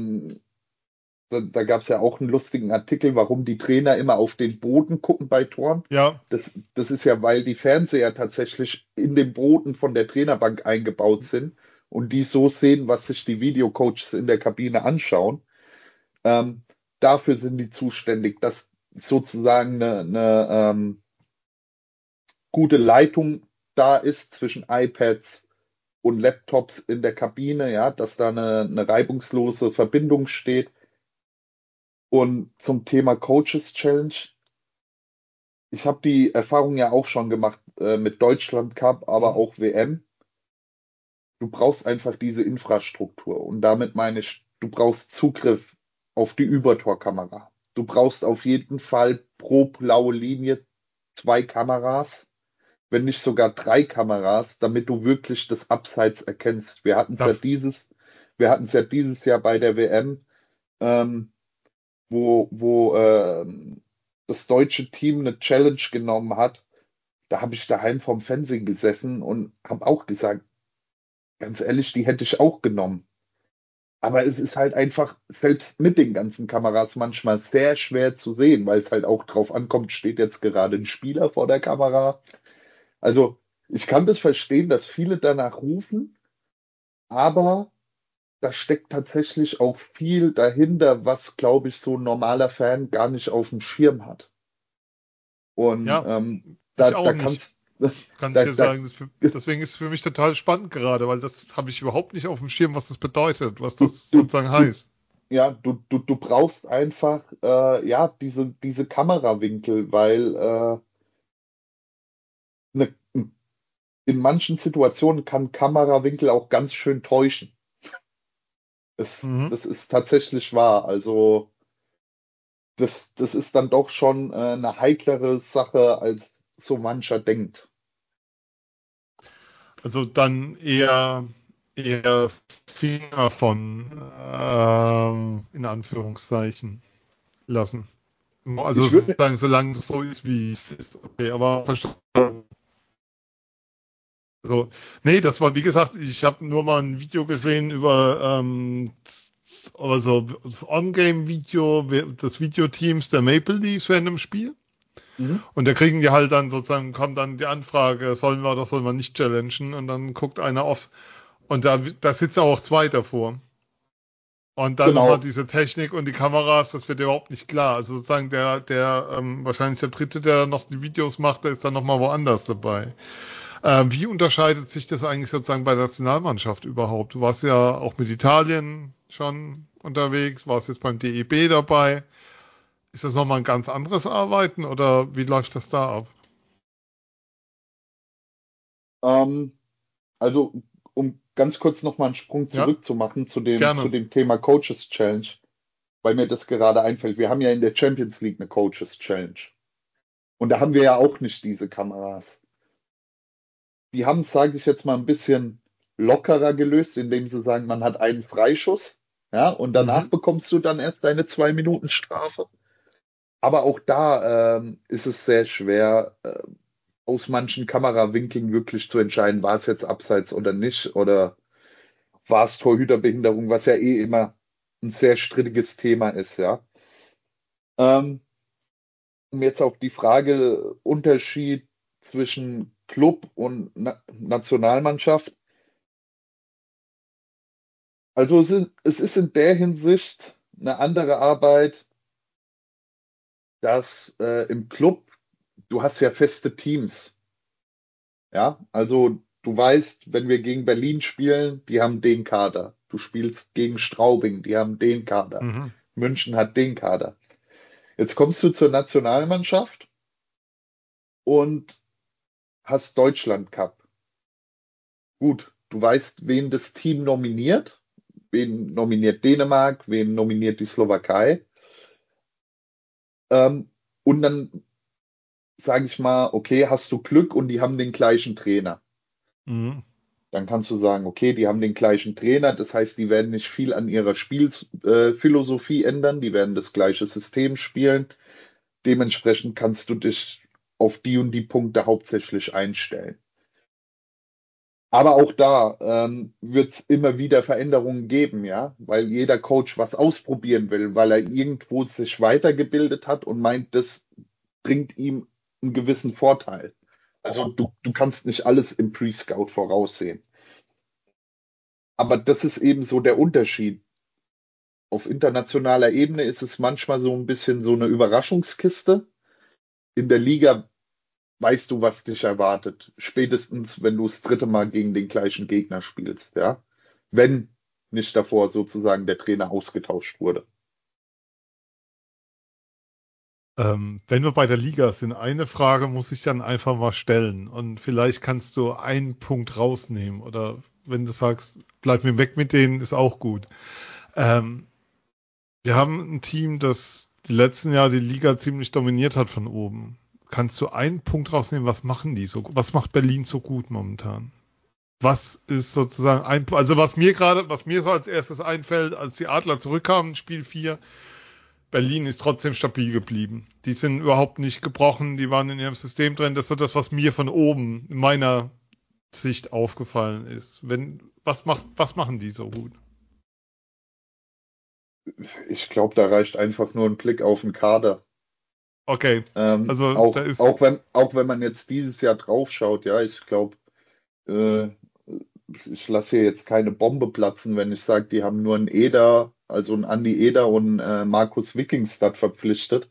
da gab es ja auch einen lustigen Artikel, warum die Trainer immer auf den Boden gucken bei Toren. Ja, Das ist ja, weil die Fernseher tatsächlich in den Boden von der Trainerbank eingebaut sind und die so sehen, was sich die Videocoaches in der Kabine anschauen. Ähm, Dafür sind die zuständig, dass sozusagen eine gute Leitung da ist zwischen iPads und Laptops in der Kabine, ja, dass da eine reibungslose Verbindung steht. Und zum Thema Coaches Challenge, ich habe die Erfahrung ja auch schon gemacht mit Deutschland Cup, aber mhm. auch WM. Du brauchst einfach diese Infrastruktur und damit meine ich, du brauchst Zugriff auf die Übertorkamera. Du brauchst auf jeden Fall pro blaue Linie 2 Kameras, wenn nicht sogar 3 Kameras, damit du wirklich das Abseits erkennst. Da, Wir hatten es ja dieses Jahr bei der WM, ähm, wo das deutsche Team eine Challenge genommen hat. Da habe ich daheim vorm Fernsehen gesessen und habe auch gesagt, ganz ehrlich, die hätte ich auch genommen. Aber es ist halt einfach, selbst mit den ganzen Kameras manchmal sehr schwer zu sehen, weil es halt auch drauf ankommt, steht jetzt gerade ein Spieler vor der Kamera. Also ich kann das verstehen, dass viele danach rufen, aber da steckt tatsächlich auch viel dahinter, was, glaube ich, so ein normaler Fan gar nicht auf dem Schirm hat. Und ja, ich auch da nicht, kannst kann ich da, dir da, sagen. Deswegen ist es für mich total spannend gerade, weil das habe ich überhaupt nicht auf dem Schirm, was das bedeutet, was du, das du, sozusagen du, heißt. ja, du brauchst einfach ja diese Kamerawinkel, weil ne, in manchen Situationen kann Kamerawinkel auch ganz schön täuschen. Mhm. Das ist tatsächlich wahr. Also das ist dann doch schon eine heiklere Sache, als so mancher denkt. Also dann eher Finger von in Anführungszeichen lassen. Also Ich würde, sozusagen, solange es so ist, wie es ist. Okay, aber verstanden. Also, nee, das war, wie gesagt, ich habe nur mal ein Video gesehen über also das On-Game-Video des Videoteams der Maple Leafs während dem Spiel. mhm, Und da kriegen die halt dann sozusagen, kommt dann die Anfrage, sollen wir oder sollen wir nicht challengen? Und dann guckt einer aufs, und da sitzen auch zwei davor. Und dann nochmal genau. diese Technik und die Kameras, das wird überhaupt nicht klar. Also sozusagen wahrscheinlich der Dritte, der noch die Videos macht, der ist dann nochmal woanders dabei. Wie unterscheidet sich das eigentlich sozusagen bei der Nationalmannschaft überhaupt? Du warst ja auch mit Italien schon unterwegs, warst jetzt beim DEB dabei. Ist das nochmal ein ganz anderes Arbeiten oder wie läuft das da ab? Ähm, also, um ganz kurz nochmal einen Sprung Ja, zurückzumachen zu gerne. dem Thema Coaches Challenge, weil mir das gerade einfällt. Wir haben ja in der Champions League eine Coaches Challenge. Und da haben wir ja auch nicht diese Kameras. Die haben es, sage ich jetzt mal, ein bisschen lockerer gelöst, indem sie sagen, man hat einen Freischuss, ja, und danach Mhm. bekommst du dann erst deine 2 Minuten Strafe. Aber auch da ist es sehr schwer, aus manchen Kamerawinkeln wirklich zu entscheiden, war es jetzt abseits oder nicht, oder war es Torhüterbehinderung, was ja eh immer ein sehr strittiges Thema ist, ja. Ähm, um jetzt auf die Frage Unterschied zwischen Club und Nationalmannschaft. Also es ist in der Hinsicht eine andere Arbeit, dass im Club, du hast ja feste Teams. Ja, also du weißt, wenn wir gegen Berlin spielen, die haben den Kader. Du spielst gegen Straubing, die haben den Kader. Mhm. München hat den Kader. Jetzt kommst du zur Nationalmannschaft und hast Deutschland Cup. Gut, du weißt, wen das Team nominiert. Wen nominiert Dänemark, wen nominiert die Slowakei. Ähm, und dann sage ich mal, okay, hast du Glück und die haben den gleichen Trainer. Mhm. Dann kannst du sagen, okay, die haben den gleichen Trainer, das heißt, die werden nicht viel an ihrer Spielphilosophie ändern, die werden das gleiche System spielen. Dementsprechend kannst du dich auf die und die Punkte hauptsächlich einstellen. Aber auch da wird es immer wieder Veränderungen geben, ja, weil jeder Coach was ausprobieren will, weil er irgendwo sich weitergebildet hat und meint, das bringt ihm einen gewissen Vorteil. Also du kannst nicht alles im Pre-Scout voraussehen. Aber das ist eben so der Unterschied. Auf internationaler Ebene ist es manchmal so ein bisschen so eine Überraschungskiste. In der Liga weißt du, was dich erwartet. Spätestens, wenn du das dritte Mal gegen den gleichen Gegner spielst, ja. Wenn nicht davor sozusagen der Trainer ausgetauscht wurde. Wenn wir bei der Liga sind, eine Frage muss ich dann einfach mal stellen und vielleicht kannst du einen Punkt rausnehmen oder wenn du sagst, bleib mir weg mit denen, ist auch gut. Ähm, Wir haben ein Team, das die letzten Jahre die Liga ziemlich dominiert hat von oben. Kannst du einen Punkt rausnehmen, was machen die so, was macht Berlin so gut momentan? Was ist sozusagen also was mir so als erstes einfällt, als die Adler zurückkamen, Spiel 4, Berlin ist trotzdem stabil geblieben. Die sind überhaupt nicht gebrochen, die waren in ihrem System drin. Das ist so das, was mir von oben in meiner Sicht aufgefallen ist. Was machen die so gut? Ich glaube, da reicht einfach nur ein Blick auf den Kader. Okay, also da ist, Auch wenn man jetzt dieses Jahr draufschaut, ja, ich glaube, äh, ich lasse hier jetzt keine Bombe platzen, wenn ich sage, die haben nur einen Eder, also einen Andi Eder und Markus Wikingstad verpflichtet.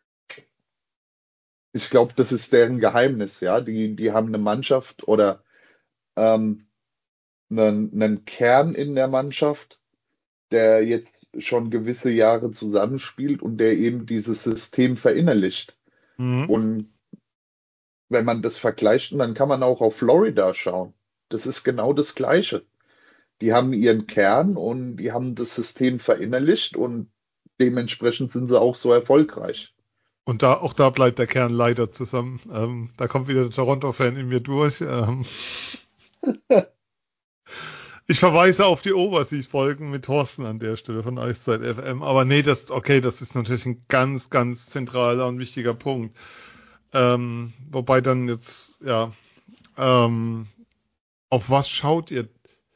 Ich glaube, das ist deren Geheimnis, ja. Die haben eine Mannschaft oder ähm, einen Kern in der Mannschaft, der jetzt schon gewisse Jahre zusammenspielt und der eben dieses System verinnerlicht. mhm. Und wenn man das vergleicht, dann kann man auch auf Florida schauen. Das ist genau das Gleiche. Die haben ihren Kern und die haben das System verinnerlicht und dementsprechend sind sie auch so erfolgreich. Und auch da bleibt der Kern leider zusammen. Da kommt wieder der Toronto-Fan in mir durch. Ich verweise auf die Overseas-Folgen mit Thorsten an der Stelle von Eiszeit FM. Aber nee, das ist natürlich ein ganz, ganz zentraler und wichtiger Punkt. Wobei dann jetzt, ja, ähm, auf was schaut ihr?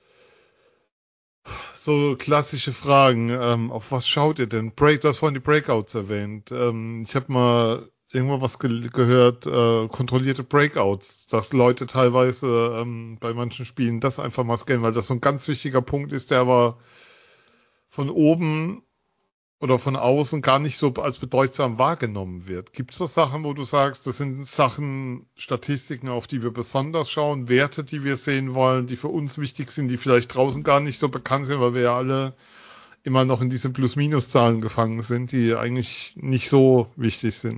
So klassische Fragen. Auf was schaut ihr denn? Du hast vorhin die Breakouts erwähnt. Ich habe mal irgendwo was gehört, kontrollierte Breakouts, dass Leute teilweise bei manchen Spielen das einfach mal scannen, weil das so ein ganz wichtiger Punkt ist, der aber von oben oder von außen gar nicht so als bedeutsam wahrgenommen wird. Gibt es da Sachen, wo du sagst, das sind Sachen, Statistiken, auf die wir besonders schauen, Werte, die wir sehen wollen, die für uns wichtig sind, die vielleicht draußen gar nicht so bekannt sind, weil wir ja alle immer noch in diese Plus-Minus-Zahlen gefangen sind, die eigentlich nicht so wichtig sind?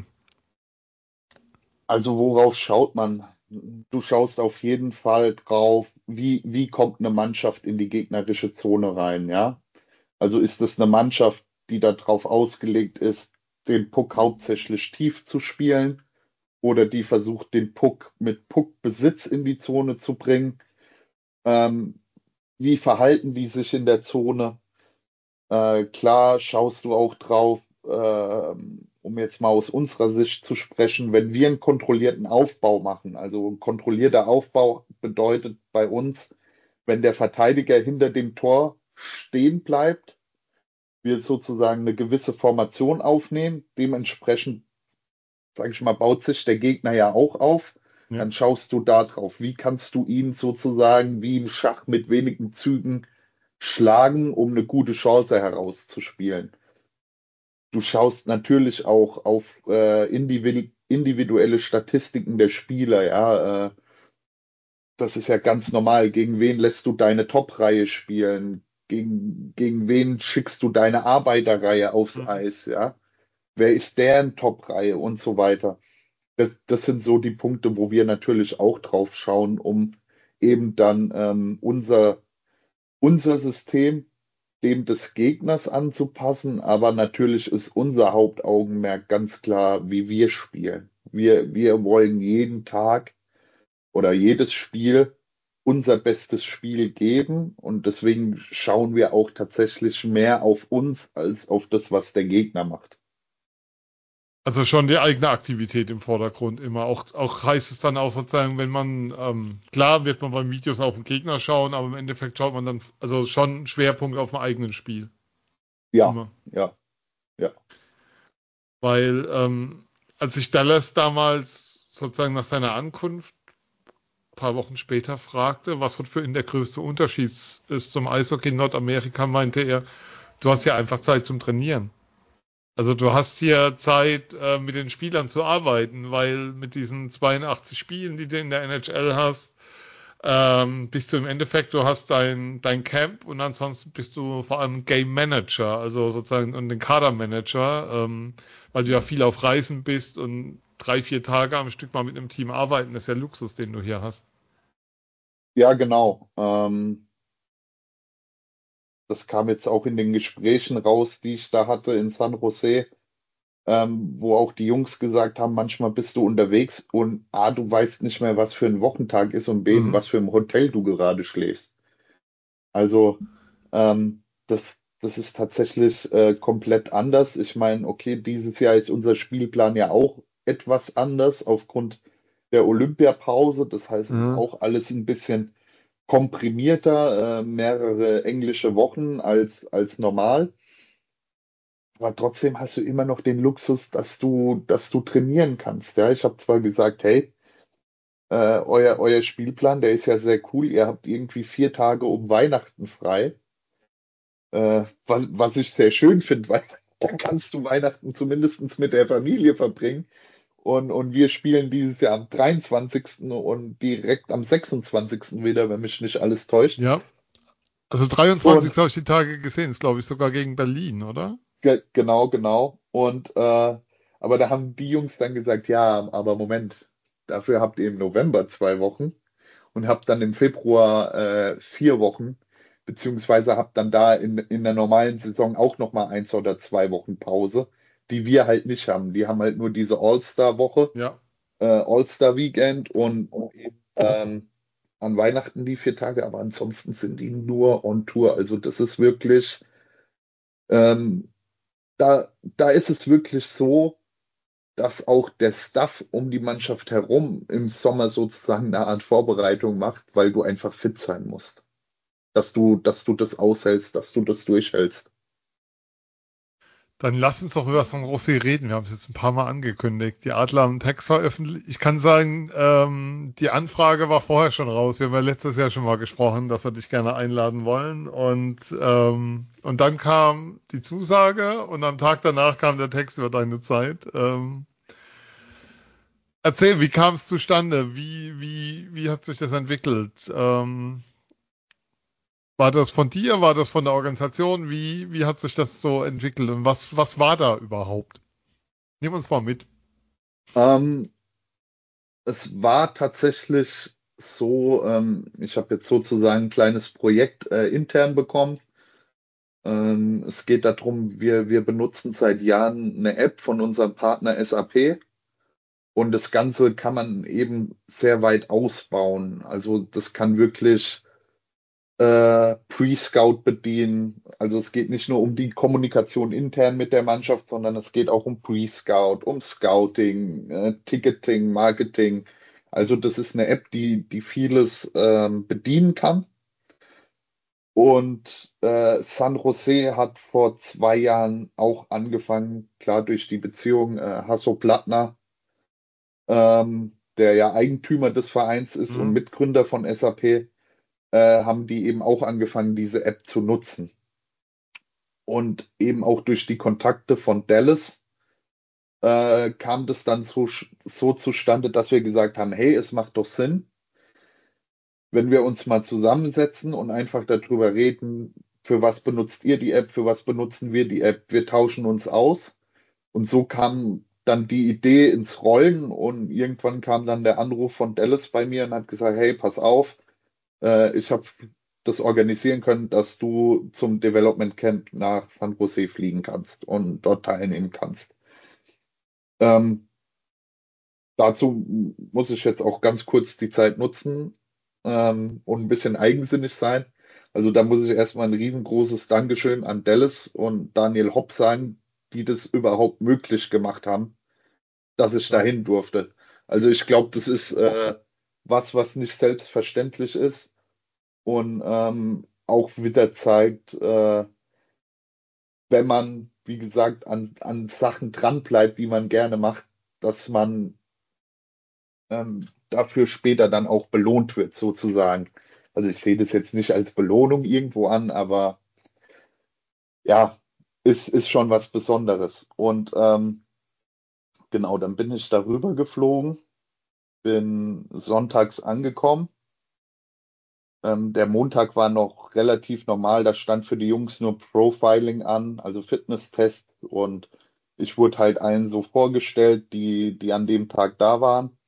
Also worauf schaut man? Du schaust auf jeden Fall drauf, wie kommt eine Mannschaft in die gegnerische Zone rein, ja? Also ist es eine Mannschaft, die darauf ausgelegt ist, den Puck hauptsächlich tief zu spielen oder die versucht, den Puck mit Puckbesitz in die Zone zu bringen? Ähm, Wie verhalten die sich in der Zone? Klar schaust du auch drauf, um jetzt mal aus unserer Sicht zu sprechen, wenn wir einen kontrollierten Aufbau machen. Also ein kontrollierter Aufbau bedeutet bei uns, wenn der Verteidiger hinter dem Tor stehen bleibt, wir sozusagen eine gewisse Formation aufnehmen. Dementsprechend, sage ich mal, baut sich der Gegner ja auch auf. Ja. Dann schaust du da drauf. Wie kannst du ihn sozusagen wie im Schach mit wenigen Zügen schlagen, um eine gute Chance herauszuspielen? Du schaust natürlich auch auf individuelle Statistiken der Spieler, ja. Das ist ja ganz normal. Gegen wen lässt du deine Top-Reihe spielen? Gegen wen schickst du deine Arbeiterreihe aufs Mhm. Eis, ja? Wer ist deren Top-Reihe und so weiter? Das sind so die Punkte, wo wir natürlich auch drauf schauen, um eben dann unser System dem des Gegners anzupassen, aber natürlich ist unser Hauptaugenmerk ganz klar, wie wir spielen. Wir wollen jeden Tag oder jedes Spiel unser bestes Spiel geben und deswegen schauen wir auch tatsächlich mehr auf uns als auf das, was der Gegner macht. Also schon die eigene Aktivität im Vordergrund immer. Auch heißt es dann auch sozusagen, wenn man, klar wird man beim Videos auf den Gegner schauen, aber im Endeffekt schaut man dann, also schon einen Schwerpunkt auf dem eigenen Spiel. Ja, Immer. ja, ja. Weil, als ich Dallas damals sozusagen nach seiner Ankunft ein paar Wochen später fragte, was für ihn der größte Unterschied ist zum Eishockey in Nordamerika, meinte er, du hast ja einfach Zeit zum Trainieren. Also du hast hier Zeit, mit den Spielern zu arbeiten, weil mit diesen 82 Spielen, die du in der NHL hast, bist du im Endeffekt, du hast dein Camp und ansonsten bist du vor allem Game Manager, also sozusagen und den Kadermanager, weil du ja viel auf Reisen bist und 3, 4 Tage am Stück mal mit einem Team arbeiten, das ist ja Luxus, den du hier hast. Ja, genau. Das kam jetzt auch in den Gesprächen raus, die ich da hatte in San Jose, wo auch die Jungs gesagt haben, manchmal bist du unterwegs und A, du weißt nicht mehr, was für ein Wochentag ist und B, in Mhm. was für einem Hotel du gerade schläfst. Also das ist tatsächlich komplett anders. Ich meine, okay, dieses Jahr ist unser Spielplan ja auch etwas anders aufgrund der Olympiapause. Das heißt, es ist Mhm. auch alles ein bisschen komprimierter, mehrere englische Wochen als normal. Aber trotzdem hast du immer noch den Luxus, dass du trainieren kannst. Ja, ich habe zwar gesagt, hey, euer Spielplan, der ist ja sehr cool. Ihr habt irgendwie 4 Tage um Weihnachten frei. Was ich sehr schön finde, weil da kannst du Weihnachten zumindest mit der Familie verbringen. Und wir spielen dieses Jahr am 23. und direkt am 26. wieder, wenn mich nicht alles täuscht. Ja, also 23 Und habe ich die Tage gesehen, ist glaube ich sogar gegen Berlin, oder? genau, genau. Und aber da haben die Jungs dann gesagt, ja, aber Moment, dafür habt ihr im November 2 Wochen und habt dann im Februar 4 Wochen, beziehungsweise habt dann da in der normalen Saison auch nochmal 1 oder 2 Wochen Pause, die wir halt nicht haben. Die haben halt nur diese All-Star-Woche, Ja. All-Star-Weekend und eben, an Weihnachten die 4 Tage, aber ansonsten sind die nur on Tour. Also das ist wirklich, ähm, da ist es wirklich so, dass auch der Staff um die Mannschaft herum im Sommer sozusagen eine Art Vorbereitung macht, weil du einfach fit sein musst. Dass du das aushältst, dass du das durchhältst. Dann lass uns doch über San Jose reden. Wir haben es jetzt ein paar Mal angekündigt. Die Adler haben einen Text veröffentlicht. Ich kann sagen, die Anfrage war vorher schon raus. Wir haben ja letztes Jahr schon mal gesprochen, dass wir dich gerne einladen wollen. Und dann kam die Zusage und am Tag danach kam der Text über deine Zeit. Erzähl, wie kam es zustande? Wie hat sich das entwickelt? War das von dir? War das von der Organisation? Wie hat sich das so entwickelt? Und was war da überhaupt? Nimm uns mal mit. Ähm, Es war tatsächlich so, ich habe jetzt sozusagen ein kleines Projekt intern bekommen. Es geht darum, wir benutzen seit Jahren eine App von unserem Partner SAP und das Ganze kann man eben sehr weit ausbauen. Also das kann wirklich Pre-Scout bedienen. Also es geht nicht nur um die Kommunikation intern mit der Mannschaft, sondern es geht auch um Pre-Scout, um Scouting, Ticketing, Marketing. Also das ist eine App, die vieles bedienen kann. Und San Jose hat vor 2 Jahren auch angefangen, klar durch die Beziehung Hasso Plattner, der ja Eigentümer des Vereins ist und Mhm. Mitgründer von SAP, haben die eben auch angefangen, diese App zu nutzen. Und eben auch durch die Kontakte von Dallas kam das dann so zustande, dass wir gesagt haben, hey, es macht doch Sinn, wenn wir uns mal zusammensetzen und einfach darüber reden, für was benutzt ihr die App, für was benutzen wir die App, wir tauschen uns aus. Und so kam dann die Idee ins Rollen und irgendwann kam dann der Anruf von Dallas bei mir und hat gesagt, hey, pass auf, ich habe das organisieren können, dass du zum Development Camp nach San Jose fliegen kannst und dort teilnehmen kannst. Ähm, Dazu muss ich jetzt auch ganz kurz die Zeit nutzen und ein bisschen eigensinnig sein. Also da muss ich erstmal ein riesengroßes Dankeschön an Dallas und Daniel Hopp sagen, die das überhaupt möglich gemacht haben, dass ich Ja. dahin durfte. Also ich glaube, das ist was nicht selbstverständlich ist und auch wieder zeigt, wenn man, wie gesagt, an Sachen dranbleibt, die man gerne macht, dass man dafür später dann auch belohnt wird, sozusagen. Also ich sehe das jetzt nicht als Belohnung irgendwo an, aber ja, ist schon was Besonderes. Und genau, dann bin ich darüber geflogen, bin sonntags angekommen. Der Montag war noch relativ normal, da stand für die Jungs nur Profiling an, also Fitnesstest und ich wurde halt allen so vorgestellt, die an dem Tag da waren.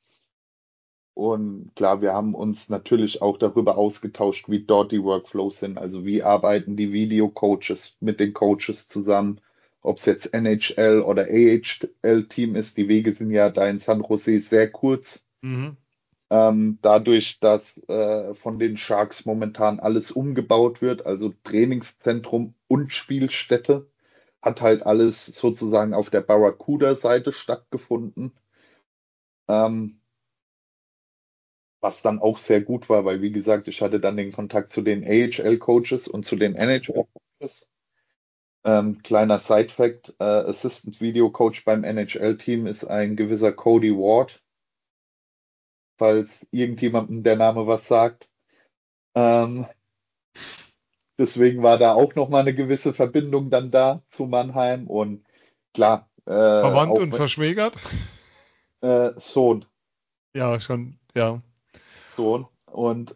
Und klar, wir haben uns natürlich auch darüber ausgetauscht, wie dort die Workflows sind, also wie arbeiten die Video-Coaches mit den Coaches zusammen, ob es jetzt NHL oder AHL-Team ist. Die Wege sind ja da in San Jose sehr kurz. Mhm. Dadurch, dass von den Sharks momentan alles umgebaut wird, also Trainingszentrum und Spielstätte, hat halt alles sozusagen auf der Barracuda-Seite stattgefunden, ähm, was dann auch sehr gut war, weil wie gesagt, ich hatte dann den Kontakt zu den AHL-Coaches und zu den NHL-Coaches. Kleiner Side-Fact, Assistant Video Coach beim NHL-Team ist ein gewisser Cody Ward, falls irgendjemandem der Name was sagt. Ähm, Deswegen war da auch noch mal eine gewisse Verbindung dann da zu Mannheim und klar, Verwandt auch und verschwägert? Sohn, Ja, schon, ja. Sohn und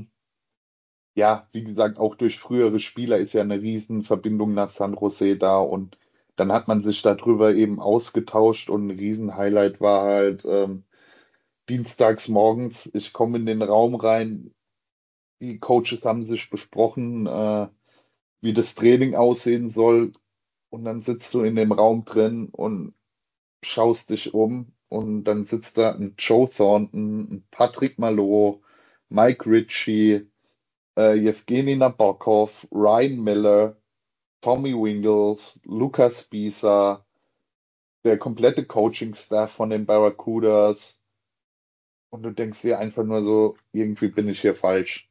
ja, wie gesagt, auch durch frühere Spieler ist ja eine riesen Verbindung nach San Jose da und dann hat man sich darüber eben ausgetauscht und ein Riesen-Highlight war halt dienstags morgens, ich komme in den Raum rein, die Coaches haben sich besprochen, wie das Training aussehen soll und dann sitzt du in dem Raum drin und schaust dich um und dann sitzt da ein Joe Thornton, ein Patrick Malot, Mike Ritchie, Jewgeni Nabokov, Ryan Miller, Tommy Wingles, Lukas Spießer, der komplette Coaching-Staff von den Barracudas. Und du denkst dir einfach nur so, irgendwie bin ich hier falsch.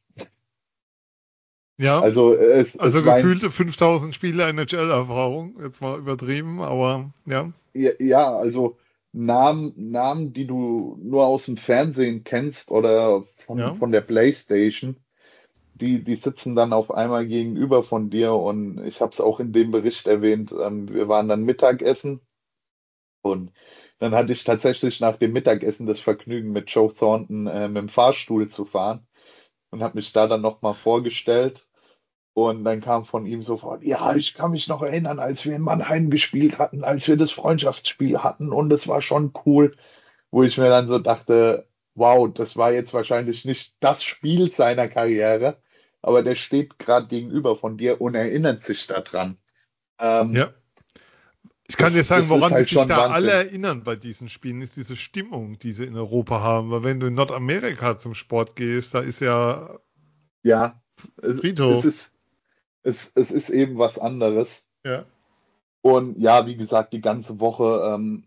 Ja, Also also es war ein, gefühlte 5000 Spiele NHL-Erfahrung, jetzt mal übertrieben, aber ja, ja, also Namen, die du nur aus dem Fernsehen kennst oder ja. von der PlayStation, die sitzen dann auf einmal gegenüber von dir. Und ich habe es auch in dem Bericht erwähnt, wir waren dann Mittagessen und dann hatte ich tatsächlich nach dem Mittagessen das Vergnügen, mit Joe Thornton mit dem Fahrstuhl zu fahren und habe mich da dann nochmal vorgestellt. Und dann kam von ihm sofort, ja, ich kann mich noch erinnern, als wir in Mannheim gespielt hatten, als wir das Freundschaftsspiel hatten, und es war schon cool, wo ich mir dann so dachte, wow, das war jetzt wahrscheinlich nicht das Spiel seiner Karriere, aber der steht gerade gegenüber von dir und erinnert sich daran. Ähm, Ja. Ich kann dir sagen, das ist woran die halt sich schon da alle Wahnsinn. erinnern bei diesen Spielen, ist diese Stimmung, die sie in Europa haben. Weil wenn du in Nordamerika zum Sport gehst, da ist ja Ja, es Friedhof. ist, es ist eben was anderes. Ja, Und ja, wie gesagt, die ganze Woche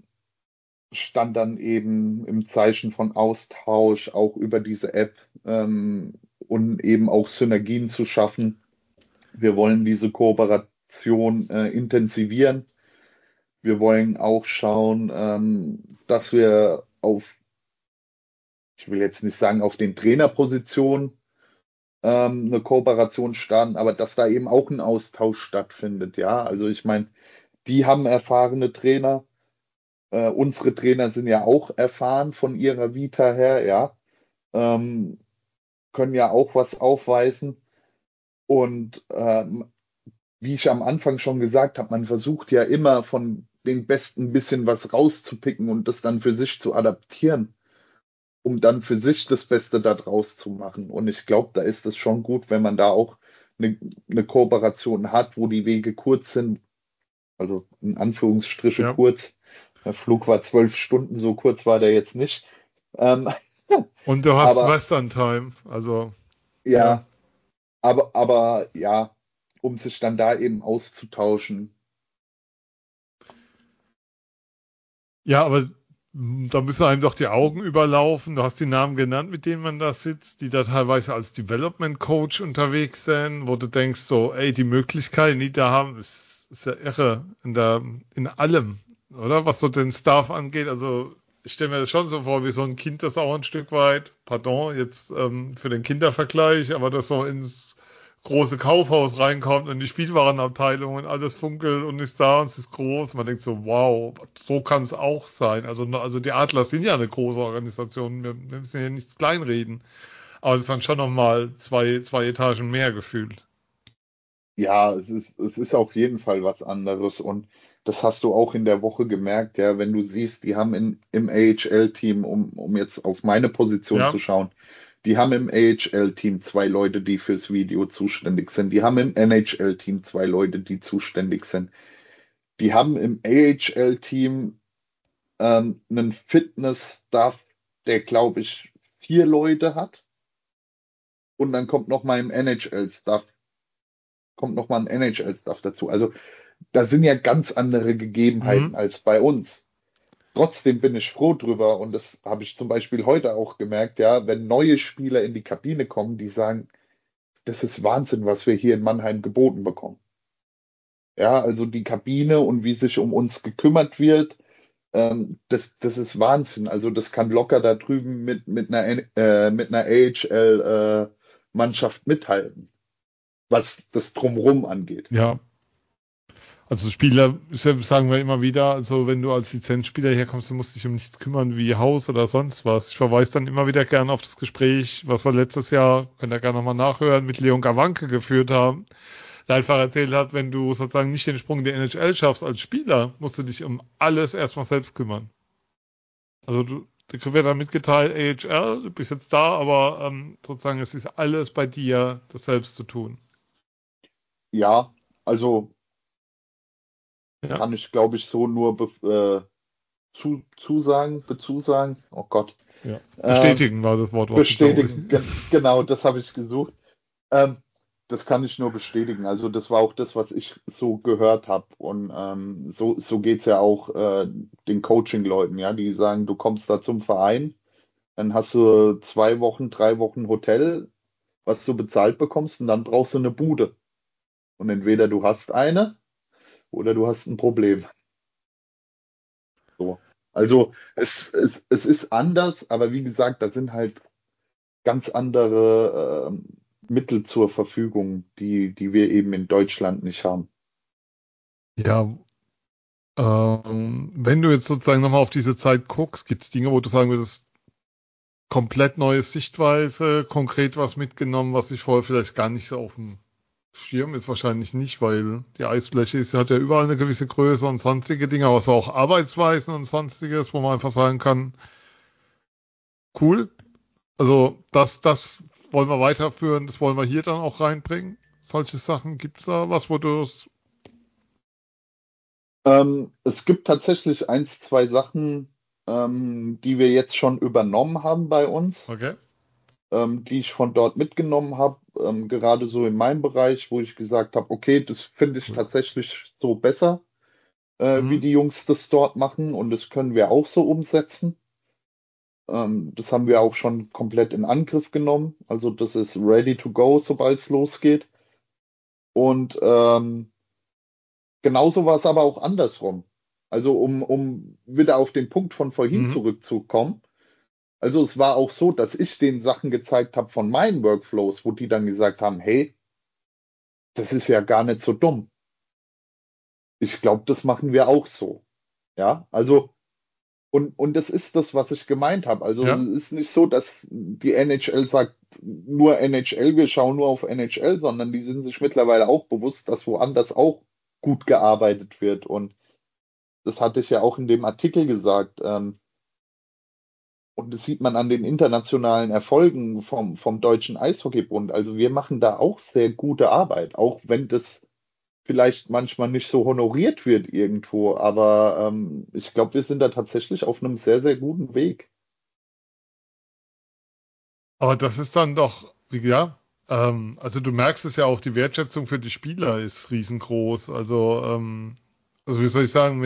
stand dann eben im Zeichen von Austausch, auch über diese App, und eben auch Synergien zu schaffen. Wir wollen diese Kooperation intensivieren. Wir wollen auch schauen, dass wir auf, ich will jetzt nicht sagen, auf den Trainerpositionen eine Kooperation starten, aber dass da eben auch ein Austausch stattfindet. Ja, also ich meine, die haben erfahrene Trainer. Unsere Trainer sind ja auch erfahren von ihrer Vita her, ja, ähm, können ja auch was aufweisen. Und wie ich am Anfang schon gesagt habe, man versucht ja immer von den Besten ein bisschen was rauszupicken und das dann für sich zu adaptieren, um dann für sich das Beste da draus zu machen. Und ich glaube, da ist es schon gut, wenn man da auch eine Kooperation hat, wo die Wege kurz sind, also in Anführungsstriche ja. kurz. Der Flug war 12 Stunden, so kurz war der jetzt nicht. Ähm, Und du hast aber Western Time. Also, ja. ja, aber ja, um sich dann da eben auszutauschen. Ja, aber da müssen einem doch die Augen überlaufen. Du hast die Namen genannt, mit denen man da sitzt, die da teilweise als Development Coach unterwegs sind, wo du denkst so, ey, die Möglichkeiten, die da haben, ist ja irre in allem, oder? Was so den Staff angeht. Also ich stelle mir das schon so vor, wie so ein Kind, das auch ein Stück weit, pardon, jetzt für den Kindervergleich, aber das so ins große Kaufhaus reinkommt und die Spielwarenabteilung und alles funkelt und ist da und es ist groß. Man denkt so, wow, so kann es auch sein. Also die Adler sind ja eine große Organisation. Wir müssen ja nichts kleinreden. Aber es ist dann schon nochmal zwei Etagen mehr gefühlt. Ja, es ist auf jeden Fall was anderes, und das hast du auch in der Woche gemerkt, ja, wenn du siehst, die haben im AHL-Team, um jetzt auf meine Position zu Ja. schauen, die haben im AHL-Team zwei Leute, die fürs Video zuständig sind. Die haben im NHL-Team zwei Leute, die zuständig sind. Die haben im AHL-Team einen Fitness-Staff, der, glaube ich, vier Leute hat. Und dann kommt noch mal ein NHL-Stuff dazu. Also da sind ja ganz andere Gegebenheiten Mhm. als bei uns. Trotzdem bin ich froh drüber, und das habe ich zum Beispiel heute auch gemerkt, ja, wenn neue Spieler in die Kabine kommen, die sagen, das ist Wahnsinn, was wir hier in Mannheim geboten bekommen. Ja, also die Kabine und wie sich um uns gekümmert wird, das ist Wahnsinn. Also das kann locker da drüben mit einer AHL-Mannschaft mithalten, was das Drumrum angeht. Ja. Also Spieler, sagen wir immer wieder, also wenn du als Lizenzspieler herkommst, du musst dich um nichts kümmern wie Haus oder sonst was. Ich verweise dann immer wieder gerne auf das Gespräch, was wir letztes Jahr, könnt ihr gerne nochmal nachhören, mit Leon Gawanke geführt haben, der einfach erzählt hat, wenn du sozusagen nicht den Sprung in die NHL schaffst als Spieler, musst du dich um alles erstmal selbst kümmern. Also dir wird dann mitgeteilt, AHL, du bist jetzt da, aber sozusagen es ist alles bei dir, das selbst zu tun. Ja, also Ja, kann ich, glaube ich, so nur zusagen, bezusagen. Oh Gott. Ja. Bestätigen war das Wort, was bestätigen, genau, das habe ich gesucht. Ähm, Das kann ich nur bestätigen. Also das war auch das, was ich so gehört habe. Und so geht es ja auch den Coaching-Leuten, ja, die sagen, du kommst da zum Verein, dann hast du 2 Wochen, 3 Wochen Hotel, was du bezahlt bekommst, und dann brauchst du eine Bude. Und entweder du hast eine oder du hast ein Problem. So. Also es ist anders, aber wie gesagt, da sind halt ganz andere Mittel zur Verfügung, die wir eben in Deutschland nicht haben. Ja, wenn du jetzt sozusagen nochmal auf diese Zeit guckst, gibt es Dinge, wo du sagen würdest, komplett neue Sichtweise, konkret was mitgenommen, was ich vorher vielleicht gar nicht so auf dem Schirm ist, wahrscheinlich nicht, weil die Eisfläche hat ja überall eine gewisse Größe und sonstige Dinge, aber so auch Arbeitsweisen und sonstiges, wo man einfach sagen kann, cool, also das wollen wir weiterführen, das wollen wir hier dann auch reinbringen. Solche Sachen, gibt's da was, wo du es... Es gibt tatsächlich 1, 2 Sachen, die wir jetzt schon übernommen haben bei uns, Okay. die ich von dort mitgenommen habe, gerade so in meinem Bereich, wo ich gesagt habe, okay, das finde ich Cool. tatsächlich so besser, wie Mhm. die Jungs das dort machen, und das können wir auch so umsetzen. Das haben wir auch schon komplett in Angriff genommen. Also das ist ready to go, sobald es losgeht. Und genauso war es aber auch andersrum. Also um wieder auf den Punkt von vorhin Mhm. zurückzukommen. Also es war auch so, dass ich den Sachen gezeigt habe von meinen Workflows, wo die dann gesagt haben, hey, das ist ja gar nicht so dumm. Ich glaube, das machen wir auch so. Ja, also und das ist das, was ich gemeint habe. Also es Ja. ist nicht so, dass die NHL sagt, nur NHL, wir schauen nur auf NHL, sondern die sind sich mittlerweile auch bewusst, dass woanders auch gut gearbeitet wird. Und das hatte ich ja auch in dem Artikel gesagt. Und das sieht man an den internationalen Erfolgen vom Deutschen Eishockeybund. Also wir machen da auch sehr gute Arbeit, auch wenn das vielleicht manchmal nicht so honoriert wird irgendwo. Aber ich glaube, wir sind da tatsächlich auf einem sehr, sehr guten Weg. Aber das ist dann doch, ja, also du merkst es ja auch, die Wertschätzung für die Spieler ist riesengroß. Also wie soll ich sagen,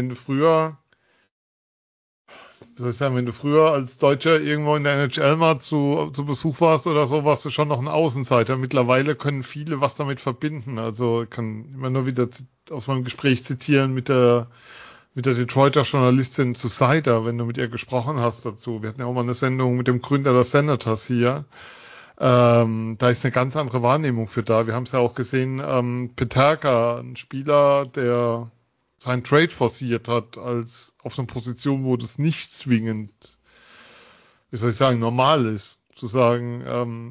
wie soll ich sagen, wenn du früher als Deutscher irgendwo in der NHL mal zu Besuch warst oder so, warst du schon noch ein Außenseiter. Mittlerweile können viele was damit verbinden. Also ich kann immer nur wieder aus meinem Gespräch zitieren mit der Detroiter Journalistin zu Seider, wenn du mit ihr gesprochen hast dazu. Wir hatten ja auch mal eine Sendung mit dem Gründer der Senators hier. Da ist eine ganz andere Wahrnehmung für da. Wir haben es ja auch gesehen, Peterka, ein Spieler, der sein Trade forciert hat, als auf einer Position, wo das nicht zwingend, wie soll ich sagen, normal ist. Zu sagen,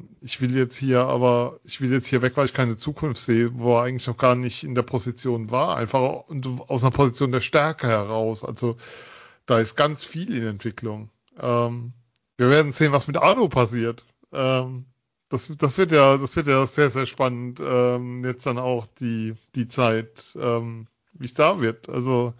ich will jetzt hier weg, weil ich keine Zukunft sehe, wo er eigentlich noch gar nicht in der Position war, einfach und aus einer Position der Stärke heraus. Also da ist ganz viel in Entwicklung. Wir werden sehen, was mit Arno passiert. Das wird ja sehr, sehr spannend. Jetzt dann auch die Zeit, wie es da wird. Also,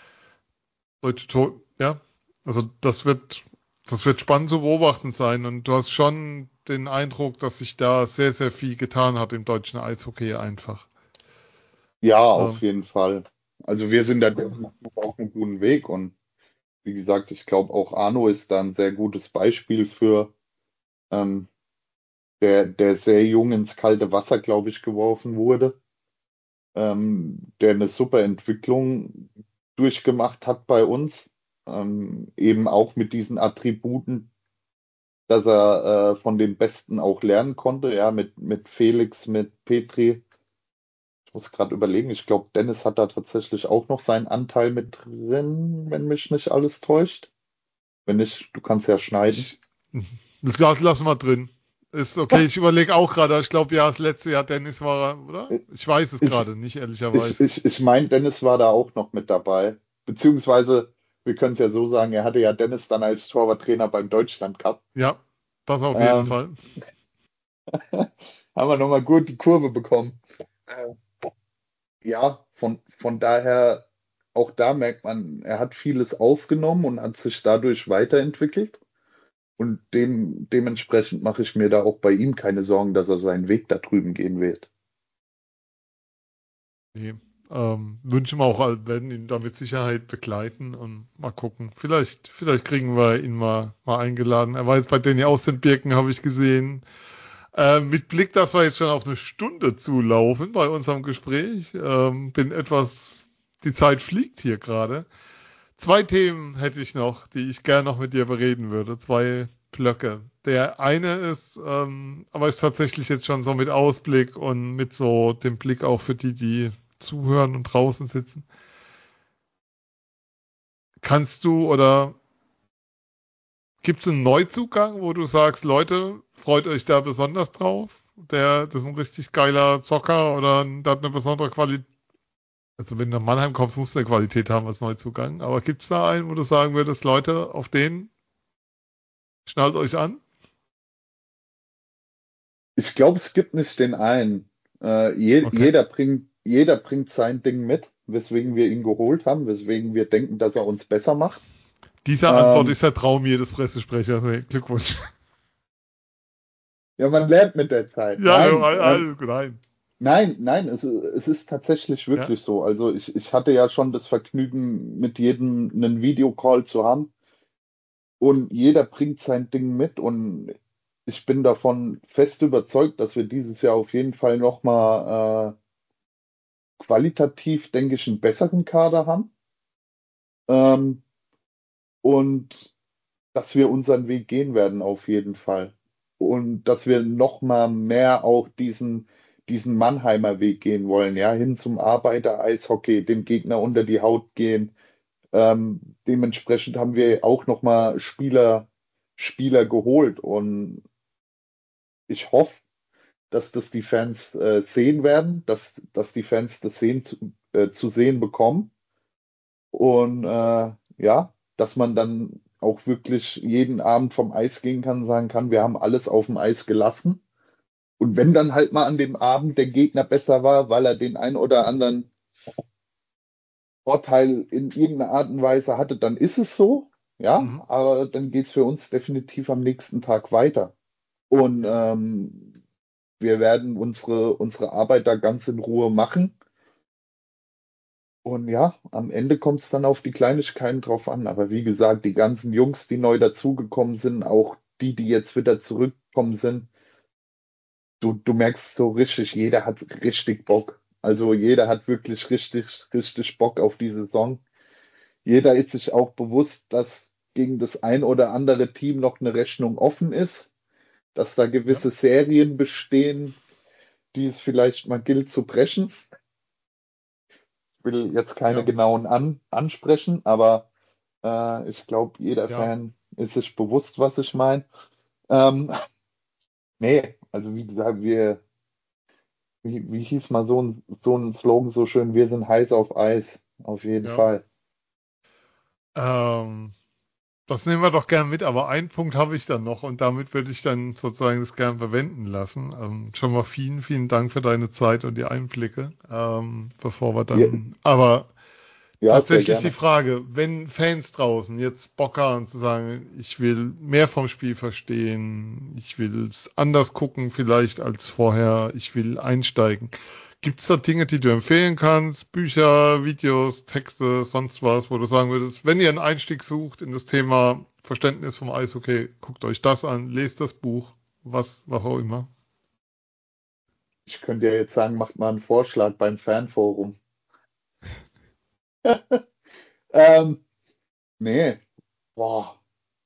ja, also das wird spannend zu beobachten sein. Und du hast schon den Eindruck, dass sich da sehr, sehr viel getan hat im deutschen Eishockey einfach. Ja, auf Ähm, jeden Fall. Also wir sind da definitiv auf einem guten Weg, und wie gesagt, ich glaube auch Arno ist da ein sehr gutes Beispiel für, ähm, der sehr jung ins kalte Wasser, glaube ich, geworfen wurde, der eine super Entwicklung durchgemacht hat bei uns, eben auch mit diesen Attributen, dass er von den Besten auch lernen konnte, ja, mit Felix, mit Petri. Ich muss gerade überlegen, ich glaube, Dennis hat da tatsächlich auch noch seinen Anteil mit drin, wenn mich nicht alles täuscht. Wenn nicht, du kannst ja schneiden. ich lass mal drin. Ist okay, ich überlege auch gerade, aber ich glaube, ja, das letzte Jahr Dennis war, oder? Ich weiß es Ich, gerade nicht, ehrlicherweise. ich meine, Dennis war da auch noch mit dabei. Beziehungsweise, wir können es ja so sagen, er hatte ja Dennis dann als Torwarttrainer beim Deutschland Cup. Ja, das auf jeden Ähm, Fall. haben wir nochmal gut die Kurve bekommen. Äh, ja, von daher, auch da merkt man, er hat vieles aufgenommen und hat sich dadurch weiterentwickelt. Und dementsprechend mache ich mir da auch bei ihm keine Sorgen, dass er seinen Weg da drüben gehen wird. Nee. Wünschen wir auch, werden ihn da mit Sicherheit begleiten und mal gucken. Vielleicht kriegen wir ihn mal eingeladen. Er war jetzt bei Danny aus den Birken, habe ich gesehen. Mit Blick, dass wir jetzt schon auf eine Stunde zulaufen bei unserem Gespräch, die Zeit fliegt hier gerade. 2 Themen hätte ich noch, die ich gerne noch mit dir bereden würde. 2 Blöcke. Der eine ist, aber ist tatsächlich jetzt schon so mit Ausblick und mit so dem Blick auch für die zuhören und draußen sitzen. Kannst du oder gibt es einen Neuzugang, wo du sagst, Leute, freut euch da besonders drauf? Das ist ein richtig geiler Zocker oder der hat eine besondere Qualität. Also wenn du nach Mannheim kommst, musst du eine Qualität haben als Neuzugang. Aber gibt es da einen, wo du sagen würdest, Leute, auf den schnallt euch an? Ich glaube, es gibt nicht den einen. Okay. Jeder bringt sein Ding mit, weswegen wir ihn geholt haben, weswegen wir denken, dass er uns besser macht. Diese Antwort Ähm, ist der Traum jedes Pressesprechers. Nee, Glückwunsch. ja, man lernt mit der Zeit. Ja, Nein, alles gut, nein. nein, es ist tatsächlich Ja, wirklich so. Also ich hatte ja schon das Vergnügen, mit jedem einen Videocall zu haben und jeder bringt sein Ding mit und ich bin davon fest überzeugt, dass wir dieses Jahr auf jeden Fall nochmal qualitativ, denke ich, einen besseren Kader haben. Ähm, und dass wir unseren Weg gehen werden auf jeden Fall. Und dass wir noch mal mehr auch diesen Mannheimer Weg gehen wollen, ja, hin zum Arbeiter-Eishockey, dem Gegner unter die Haut gehen. Dementsprechend haben wir auch noch mal Spieler geholt und ich hoffe, dass das die Fans sehen werden, dass die Fans das zu sehen bekommen. Und ja, dass man dann auch wirklich jeden Abend vom Eis gehen kann, sagen kann, wir haben alles auf dem Eis gelassen. Und wenn dann halt mal an dem Abend der Gegner besser war, weil er den ein oder anderen Vorteil in irgendeiner Art und Weise hatte, dann ist es so. Ja, mhm. aber dann geht's für uns definitiv am nächsten Tag weiter. Und wir werden unsere Arbeit da ganz in Ruhe machen. Und ja, am Ende kommt es dann auf die Kleinigkeiten drauf an. Aber wie gesagt, die ganzen Jungs, die neu dazugekommen sind, auch die jetzt wieder zurückgekommen sind, du merkst so richtig, jeder hat richtig Bock. Also jeder hat wirklich richtig Bock auf die Saison. Jeder ist sich auch bewusst, dass gegen das ein oder andere Team noch eine Rechnung offen ist, dass da Ja, gewisse Serien bestehen, die es vielleicht mal gilt zu brechen. Ich will jetzt keine ja, genauen ansprechen, aber ich glaube, jeder ja. Fan ist sich bewusst, was ich meine. Ähm, nee, also wie gesagt, wie hieß mal so ein Slogan so schön, wir sind heiß auf Eis, auf jeden Ja. Fall. Ähm, Das nehmen wir doch gern mit, aber einen Punkt habe ich dann noch und damit würde ich dann sozusagen das gern verwenden lassen. Schon mal vielen Dank für deine Zeit und die Einblicke. Bevor wir Ja, dann, aber ja, sehr tatsächlich die gerne. Frage, wenn Fans draußen jetzt Bock haben zu sagen, ich will mehr vom Spiel verstehen, ich will es anders gucken vielleicht als vorher, ich will einsteigen. Gibt es da Dinge, die du empfehlen kannst? Bücher, Videos, Texte, sonst was, wo du sagen würdest, wenn ihr einen Einstieg sucht in das Thema Verständnis vom Eishockey, guckt euch das an, lest das Buch, was auch immer. Ich könnte ja jetzt sagen, macht mal einen Vorschlag beim Fanforum. Ähm, nee, boah,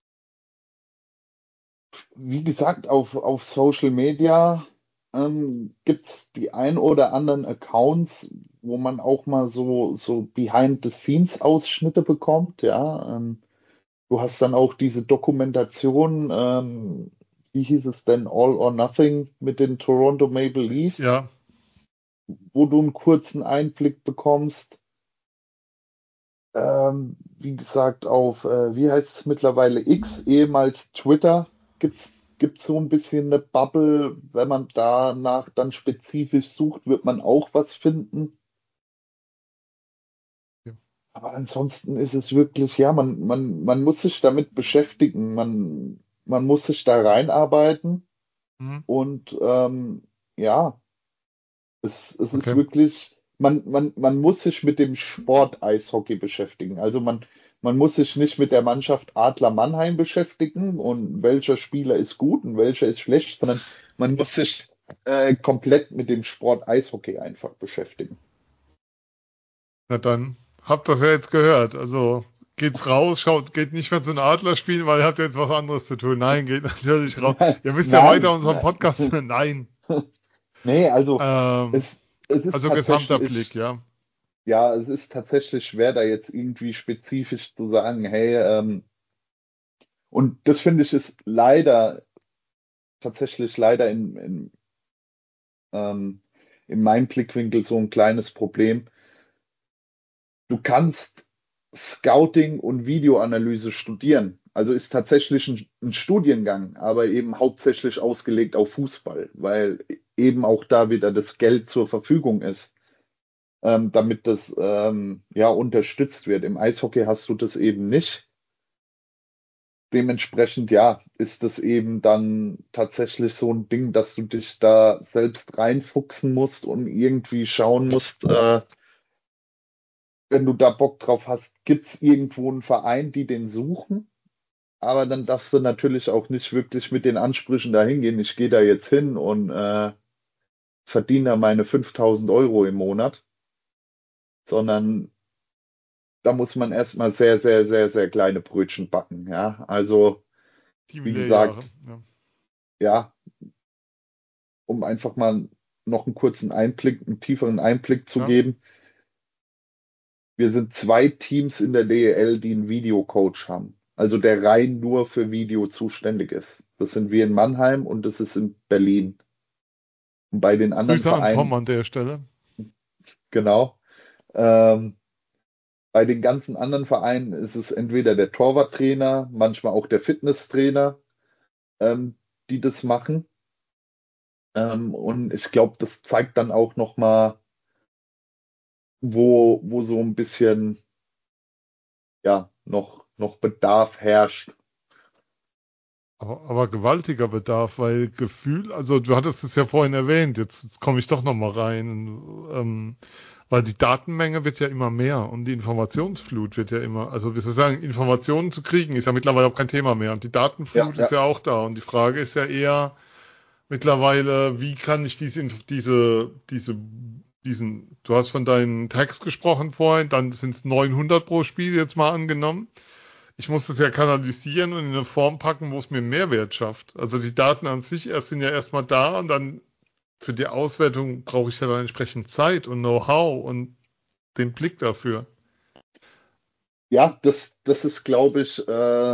wie gesagt, auf Social Media gibt es die ein oder anderen Accounts, wo man auch mal so Behind-the-Scenes-Ausschnitte bekommt. Ja, du hast dann auch diese Dokumentation, wie hieß es denn, All or Nothing mit den Toronto Maple Leafs, Ja, wo du einen kurzen Einblick bekommst. Wie gesagt, auf, wie heißt es mittlerweile, X, ehemals Twitter, gibt's so ein bisschen eine Bubble. Wenn man danach dann spezifisch sucht, wird man auch was finden. Aber ansonsten ist es wirklich, ja, man muss sich damit beschäftigen. man muss sich da reinarbeiten Mhm. und ja, es ist Okay. wirklich, man muss sich mit dem Sport Eishockey beschäftigen. Also man muss sich nicht mit der Mannschaft Adler Mannheim beschäftigen und welcher Spieler ist gut und welcher ist schlecht, sondern man muss sich komplett mit dem Sport Eishockey einfach beschäftigen. Na dann, habt das ja jetzt gehört. Also geht's raus, geht nicht mehr zu den Adler spielen, weil ihr habt jetzt was anderes zu tun. Nein, geht natürlich raus. Ihr müsst ja weiter Nein, unseren nein. Podcast hören. Nein. Nee, also Ähm, es ist also gesamter Blick, tatsächlich, ja. ja, es ist tatsächlich schwer, da jetzt irgendwie spezifisch zu sagen, hey, und das finde ich ist leider, tatsächlich leider ähm, in meinem Blickwinkel so ein kleines Problem. Du kannst Scouting und Videoanalyse studieren. Also ist tatsächlich ein Studiengang, aber eben hauptsächlich ausgelegt auf Fußball, weil eben auch da wieder das Geld zur Verfügung ist, damit das ja unterstützt wird. Im Eishockey hast du das eben nicht. Dementsprechend, ja, ist das eben dann tatsächlich so ein Ding, dass du dich da selbst reinfuchsen musst und irgendwie schauen musst, wenn du da Bock drauf hast, gibt es irgendwo einen Verein, die den suchen? Aber dann darfst du natürlich auch nicht wirklich mit den Ansprüchen da hingehen. Ich gehe da jetzt hin und verdiene da meine 5.000 € im Monat, sondern da muss man erstmal sehr, sehr, sehr, sehr kleine Brötchen backen. Ja, also Die wie Lehrjahre. gesagt, Ja. ja, um einfach mal noch einen kurzen Einblick, einen tieferen Einblick zu Ja. geben. Wir sind 2 Teams in der DEL, die einen Videocoach haben. Also der rein nur für Video zuständig ist. Das sind wir in Mannheim und das ist in Berlin. Und bei den anderen Grüße an Tom Vereinen, an der Stelle. genau, ähm, bei den ganzen anderen Vereinen ist es entweder der Torwarttrainer, manchmal auch der Fitnesstrainer, ähm, die das machen. Und ich glaube, das zeigt dann auch nochmal, wo so ein bisschen, ja, noch Bedarf herrscht. Aber gewaltiger Bedarf, weil Gefühl, also du hattest es ja vorhin erwähnt, jetzt komme ich doch nochmal rein, weil die Datenmenge wird ja immer mehr und die Informationsflut wird ja immer, also wie soll ich sagen, Informationen zu kriegen ist ja mittlerweile auch kein Thema mehr und die Ja, Datenflut ist ja, ja auch da und die Frage ist ja eher mittlerweile, wie kann ich du hast von deinen Tags gesprochen vorhin, dann sind es 900 pro Spiel jetzt mal angenommen. Ich muss das ja kanalisieren und in eine Form packen, wo es mir Mehrwert schafft. Also die Daten an sich sind ja erstmal da und dann für die Auswertung brauche ich ja dann entsprechend Zeit und Know-how und den Blick dafür. ja, das ist, glaube ich,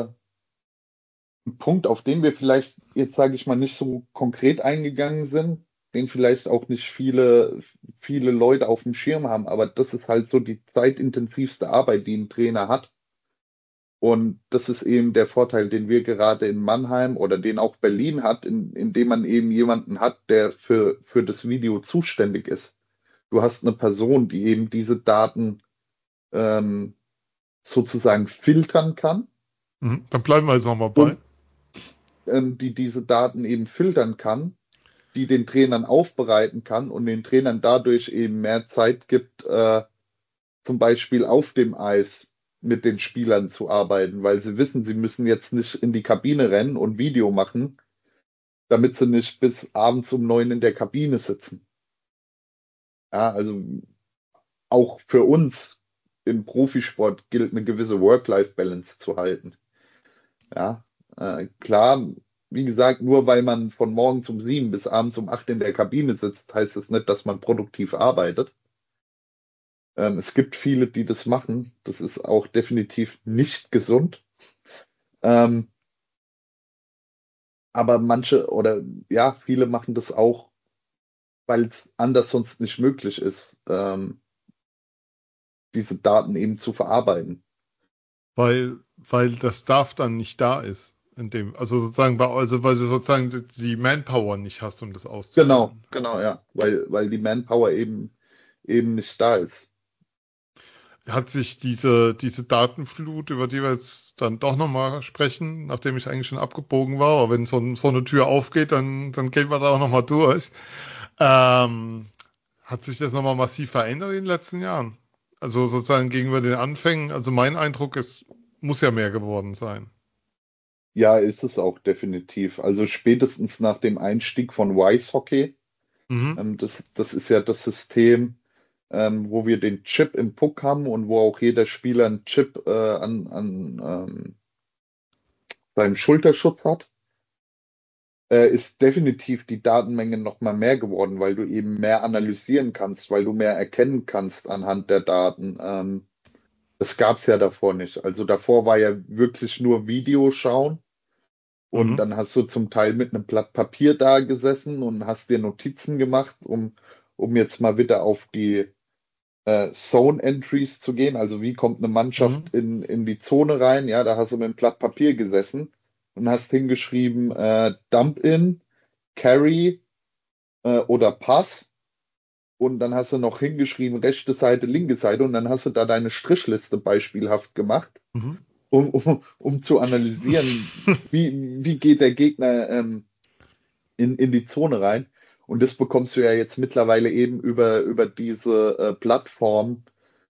ein Punkt, auf den wir vielleicht jetzt, sage ich mal, nicht so konkret eingegangen sind, den vielleicht auch nicht viele Leute auf dem Schirm haben, aber das ist halt so die zeitintensivste Arbeit, die ein Trainer hat. Und das ist eben der Vorteil, den wir gerade in Mannheim oder den auch Berlin hat, indem man eben jemanden hat, der für das Video zuständig ist. Du hast eine Person, die eben diese Daten ähm, sozusagen filtern kann Mhm. Dann bleiben wir jetzt nochmal bei. und die diese Daten eben filtern kann, die den Trainern aufbereiten kann und den Trainern dadurch eben mehr Zeit gibt, zum Beispiel auf dem Eis mit den Spielern zu arbeiten, weil sie wissen, sie müssen jetzt nicht in die Kabine rennen und Video machen, damit sie nicht bis abends um 9 in der Kabine sitzen. Ja, also auch für uns im Profisport gilt eine gewisse Work-Life-Balance zu halten. Ja, klar, wie gesagt, nur weil man von morgens um 7 bis abends um 8 in der Kabine sitzt, heißt das nicht, dass man produktiv arbeitet. Es gibt viele, die das machen. Das ist auch definitiv nicht gesund. Ähm, aber manche oder ja, viele machen das auch, weil es anders sonst nicht möglich ist, diese Daten eben zu verarbeiten. Weil das Darf dann nicht da ist. Also sozusagen, also weil du sozusagen die Manpower nicht hast, um das Genau, auszuführen. genau, ja, weil die Manpower eben nicht da ist. hat sich diese Datenflut, über die wir jetzt dann doch nochmal sprechen, nachdem ich eigentlich schon abgebogen war, aber wenn so eine Tür aufgeht, dann geht man da auch nochmal durch. Hat sich das nochmal massiv verändert in den letzten Jahren? Also sozusagen gegenüber den Anfängen, also mein Eindruck, es muss ja mehr geworden sein. Ja, ist es auch definitiv. Also spätestens nach dem Einstieg von Wise Hockey, Mhm. das ist ja das System, wo wir den Chip im Puck haben und wo auch jeder Spieler einen Chip an seinem Schulterschutz hat, ist definitiv die Datenmenge noch mal mehr geworden, weil du eben mehr analysieren kannst, weil du mehr erkennen kannst anhand der Daten. Das gab es ja davor nicht. Also davor war ja wirklich nur Video schauen und Mhm. dann hast du zum Teil mit einem Blatt Papier da gesessen und hast dir Notizen gemacht, um jetzt mal wieder auf die Zone Entries zu gehen. Also wie kommt eine Mannschaft Mhm. in die Zone rein? Ja, da hast du mit einem Blatt Papier gesessen und hast hingeschrieben, Dump in, Carry oder Pass. Und dann hast du noch hingeschrieben, rechte Seite, linke Seite. Und dann hast du da deine Strichliste beispielhaft gemacht, Mhm. um zu analysieren, wie geht der Gegner in die Zone rein. Und das bekommst du ja jetzt mittlerweile eben über diese Plattform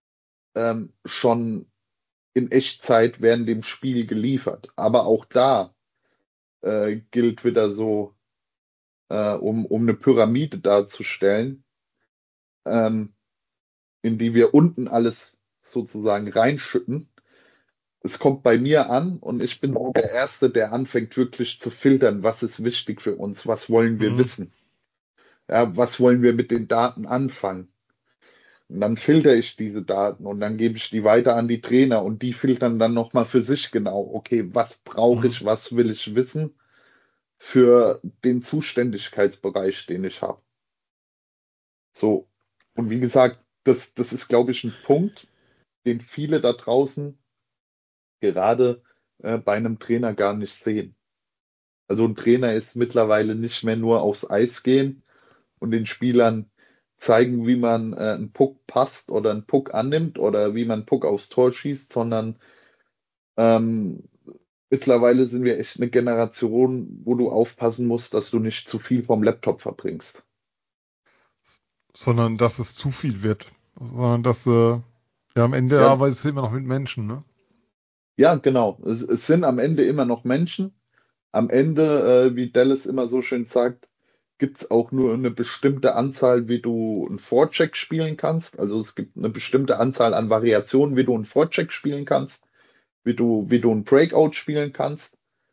schon in Echtzeit während dem Spiel geliefert. Aber auch da gilt wieder so, um eine Pyramide darzustellen, ähm, in die wir unten alles sozusagen reinschütten. Es kommt bei mir an und ich bin der Erste, der anfängt wirklich zu filtern, was ist wichtig für uns, was wollen wir Mhm. wissen, ja, was wollen wir mit den Daten anfangen. Und dann filter ich diese Daten und dann gebe ich die weiter an die Trainer und die filtern dann nochmal für sich genau, okay, was brauche Mhm. ich, was will ich wissen für den Zuständigkeitsbereich, den ich habe. So, und wie gesagt, das ist, glaube ich, ein Punkt, den viele da draußen gerade bei einem Trainer gar nicht sehen. Also ein Trainer ist mittlerweile nicht mehr nur aufs Eis gehen und den Spielern zeigen, wie man einen Puck passt oder einen Puck annimmt oder wie man einen Puck aufs Tor schießt, sondern ähm, mittlerweile sind wir echt eine Generation, wo du aufpassen musst, dass du nicht zu viel vom Laptop verbringst. Sondern dass es zu viel wird. Sondern dass ja, am Ende Ja, arbeitest du immer noch mit Menschen, ne? ja, genau. Es sind am Ende immer noch Menschen. Am Ende, wie Dallas immer so schön sagt, gibt es auch nur eine bestimmte Anzahl, wie du einen Forecheck spielen kannst. Also es gibt eine bestimmte Anzahl an Variationen, wie du einen Forecheck spielen kannst, wie du einen Breakout spielen kannst.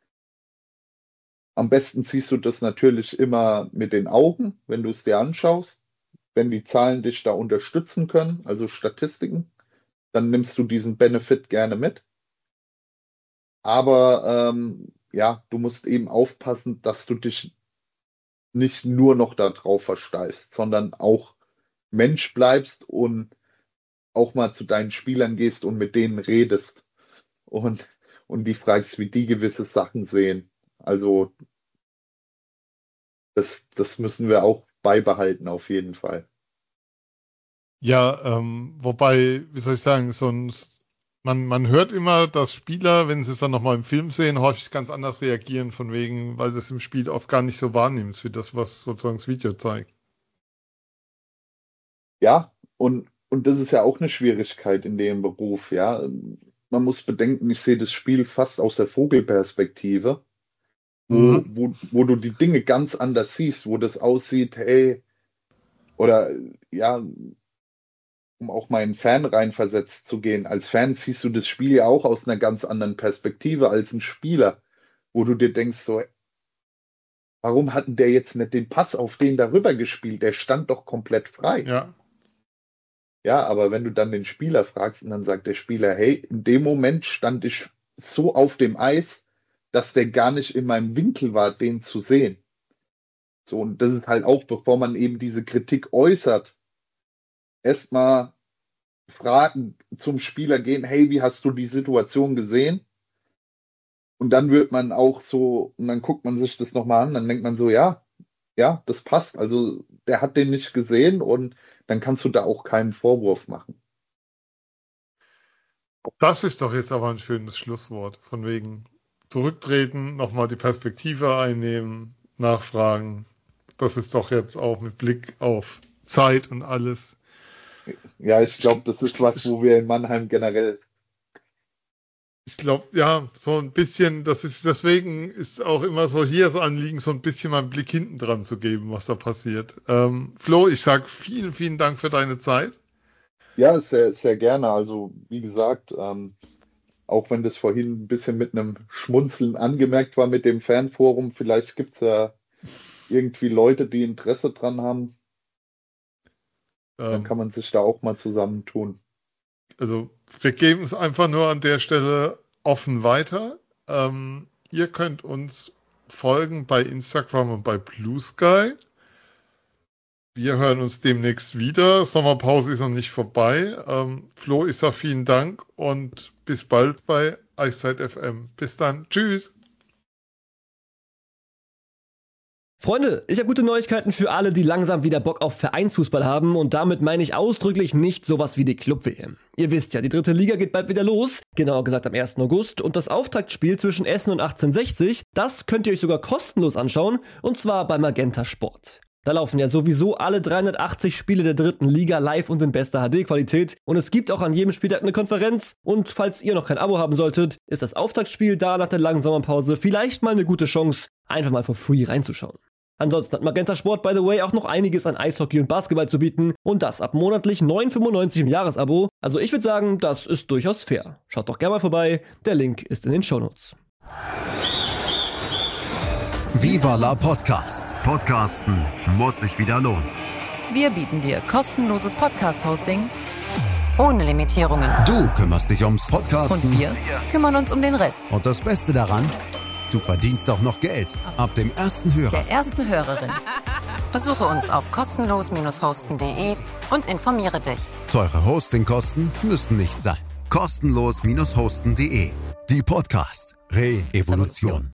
Am besten siehst du das natürlich immer mit den Augen, wenn du es dir anschaust. Wenn die Zahlen dich da unterstützen können, also Statistiken, dann nimmst du diesen Benefit gerne mit. Aber ja, du musst eben aufpassen, dass du dich nicht nur noch darauf versteifst, sondern auch Mensch bleibst und auch mal zu deinen Spielern gehst und mit denen redest und, und die fragst, wie die gewisse Sachen sehen. Also das müssen wir auch beibehalten auf jeden Fall. Ja, wobei, wie soll ich sagen, sonst, man hört immer, dass Spieler, wenn sie es dann nochmal im Film sehen, häufig ganz anders reagieren, von wegen, weil du es im Spiel oft gar nicht so wahrnimmst, wie das, was sozusagen das Video zeigt. Ja, und das ist ja auch eine Schwierigkeit in dem Beruf, ja. Man muss bedenken, ich sehe das Spiel fast aus der Vogelperspektive, Mhm. wo du die Dinge ganz anders siehst, wo das aussieht, hey, oder ja, um auch mal in Fan reinversetzt zu gehen. Als Fan siehst du das Spiel ja auch aus einer ganz anderen Perspektive als ein Spieler, wo du dir denkst, so, warum hat denn der jetzt nicht den Pass auf den darüber gespielt? Der stand doch komplett frei. Ja, Ja, aber wenn du dann den Spieler fragst und dann sagt der Spieler, hey, in dem Moment stand ich so auf dem Eis, dass der gar nicht in meinem Winkel war, den zu sehen. So, und das ist halt auch, bevor man eben diese Kritik äußert, erstmal Fragen zum Spieler gehen, hey, wie hast du die Situation gesehen? Und dann wird man auch so, und dann guckt man sich das nochmal an, dann denkt man so, ja, ja, das passt. Also der hat den nicht gesehen und dann kannst du da auch keinen Vorwurf machen. Das ist doch jetzt aber ein schönes Schlusswort. Von wegen zurücktreten, nochmal die Perspektive einnehmen, nachfragen. Das ist doch jetzt auch mit Blick auf Zeit und alles. Ja, ich glaube, das ist was, wo wir in Mannheim generell. Ich glaube, ja, so ein bisschen, deswegen ist auch immer so hier das Anliegen, so ein bisschen mal einen Blick hinten dran zu geben, was da passiert. Flo, ich sag vielen, vielen Dank für deine Zeit. Ja, sehr, sehr gerne. Also, wie gesagt, auch wenn das vorhin ein bisschen mit einem Schmunzeln angemerkt war mit dem Fanforum, vielleicht gibt es ja irgendwie Leute, die Interesse dran haben, dann kann man sich da auch mal zusammentun. Also wir geben es einfach nur an der Stelle offen weiter. Ihr könnt uns folgen bei Instagram und bei Blue Sky. Wir hören uns demnächst wieder. Sommerpause ist noch nicht vorbei. Flo, ich sage vielen Dank und bis bald bei Eiszeit FM. Bis dann. Tschüss. Freunde, ich habe gute Neuigkeiten für alle, die langsam wieder Bock auf Vereinsfußball haben und damit meine ich ausdrücklich nicht sowas wie die Club-WM. Ihr wisst ja, die dritte Liga geht bald wieder los, genauer gesagt am 1. August und das Auftaktspiel zwischen Essen und 1860, das könnt ihr euch sogar kostenlos anschauen und zwar bei Magenta Sport. Da laufen ja sowieso alle 380 Spiele der dritten Liga live und in bester HD-Qualität und es gibt auch an jedem Spieltag eine Konferenz und falls ihr noch kein Abo haben solltet, ist das Auftaktspiel da nach der langen Sommerpause vielleicht mal eine gute Chance, einfach mal for free reinzuschauen. Ansonsten hat Magenta Sport, by the way, auch noch einiges an Eishockey und Basketball zu bieten und das ab monatlich 9,95 im Jahresabo. Also ich würde sagen, das ist durchaus fair. Schaut doch gerne mal vorbei, der Link ist in den Shownotes. Viva la Podcast. Podcasten muss sich wieder lohnen. Wir bieten dir kostenloses Podcast-Hosting ohne Limitierungen. Du kümmerst dich ums Podcasten. Und wir kümmern uns um den Rest. Und das Beste daran, du verdienst auch noch Geld. Ab dem ersten Hörer. Der ersten Hörerin. Besuche uns auf kostenlos-hosten.de und informiere dich. Teure Hostingkosten müssen nicht sein. Kostenlos-hosten.de. Die Podcast Re-Evolution.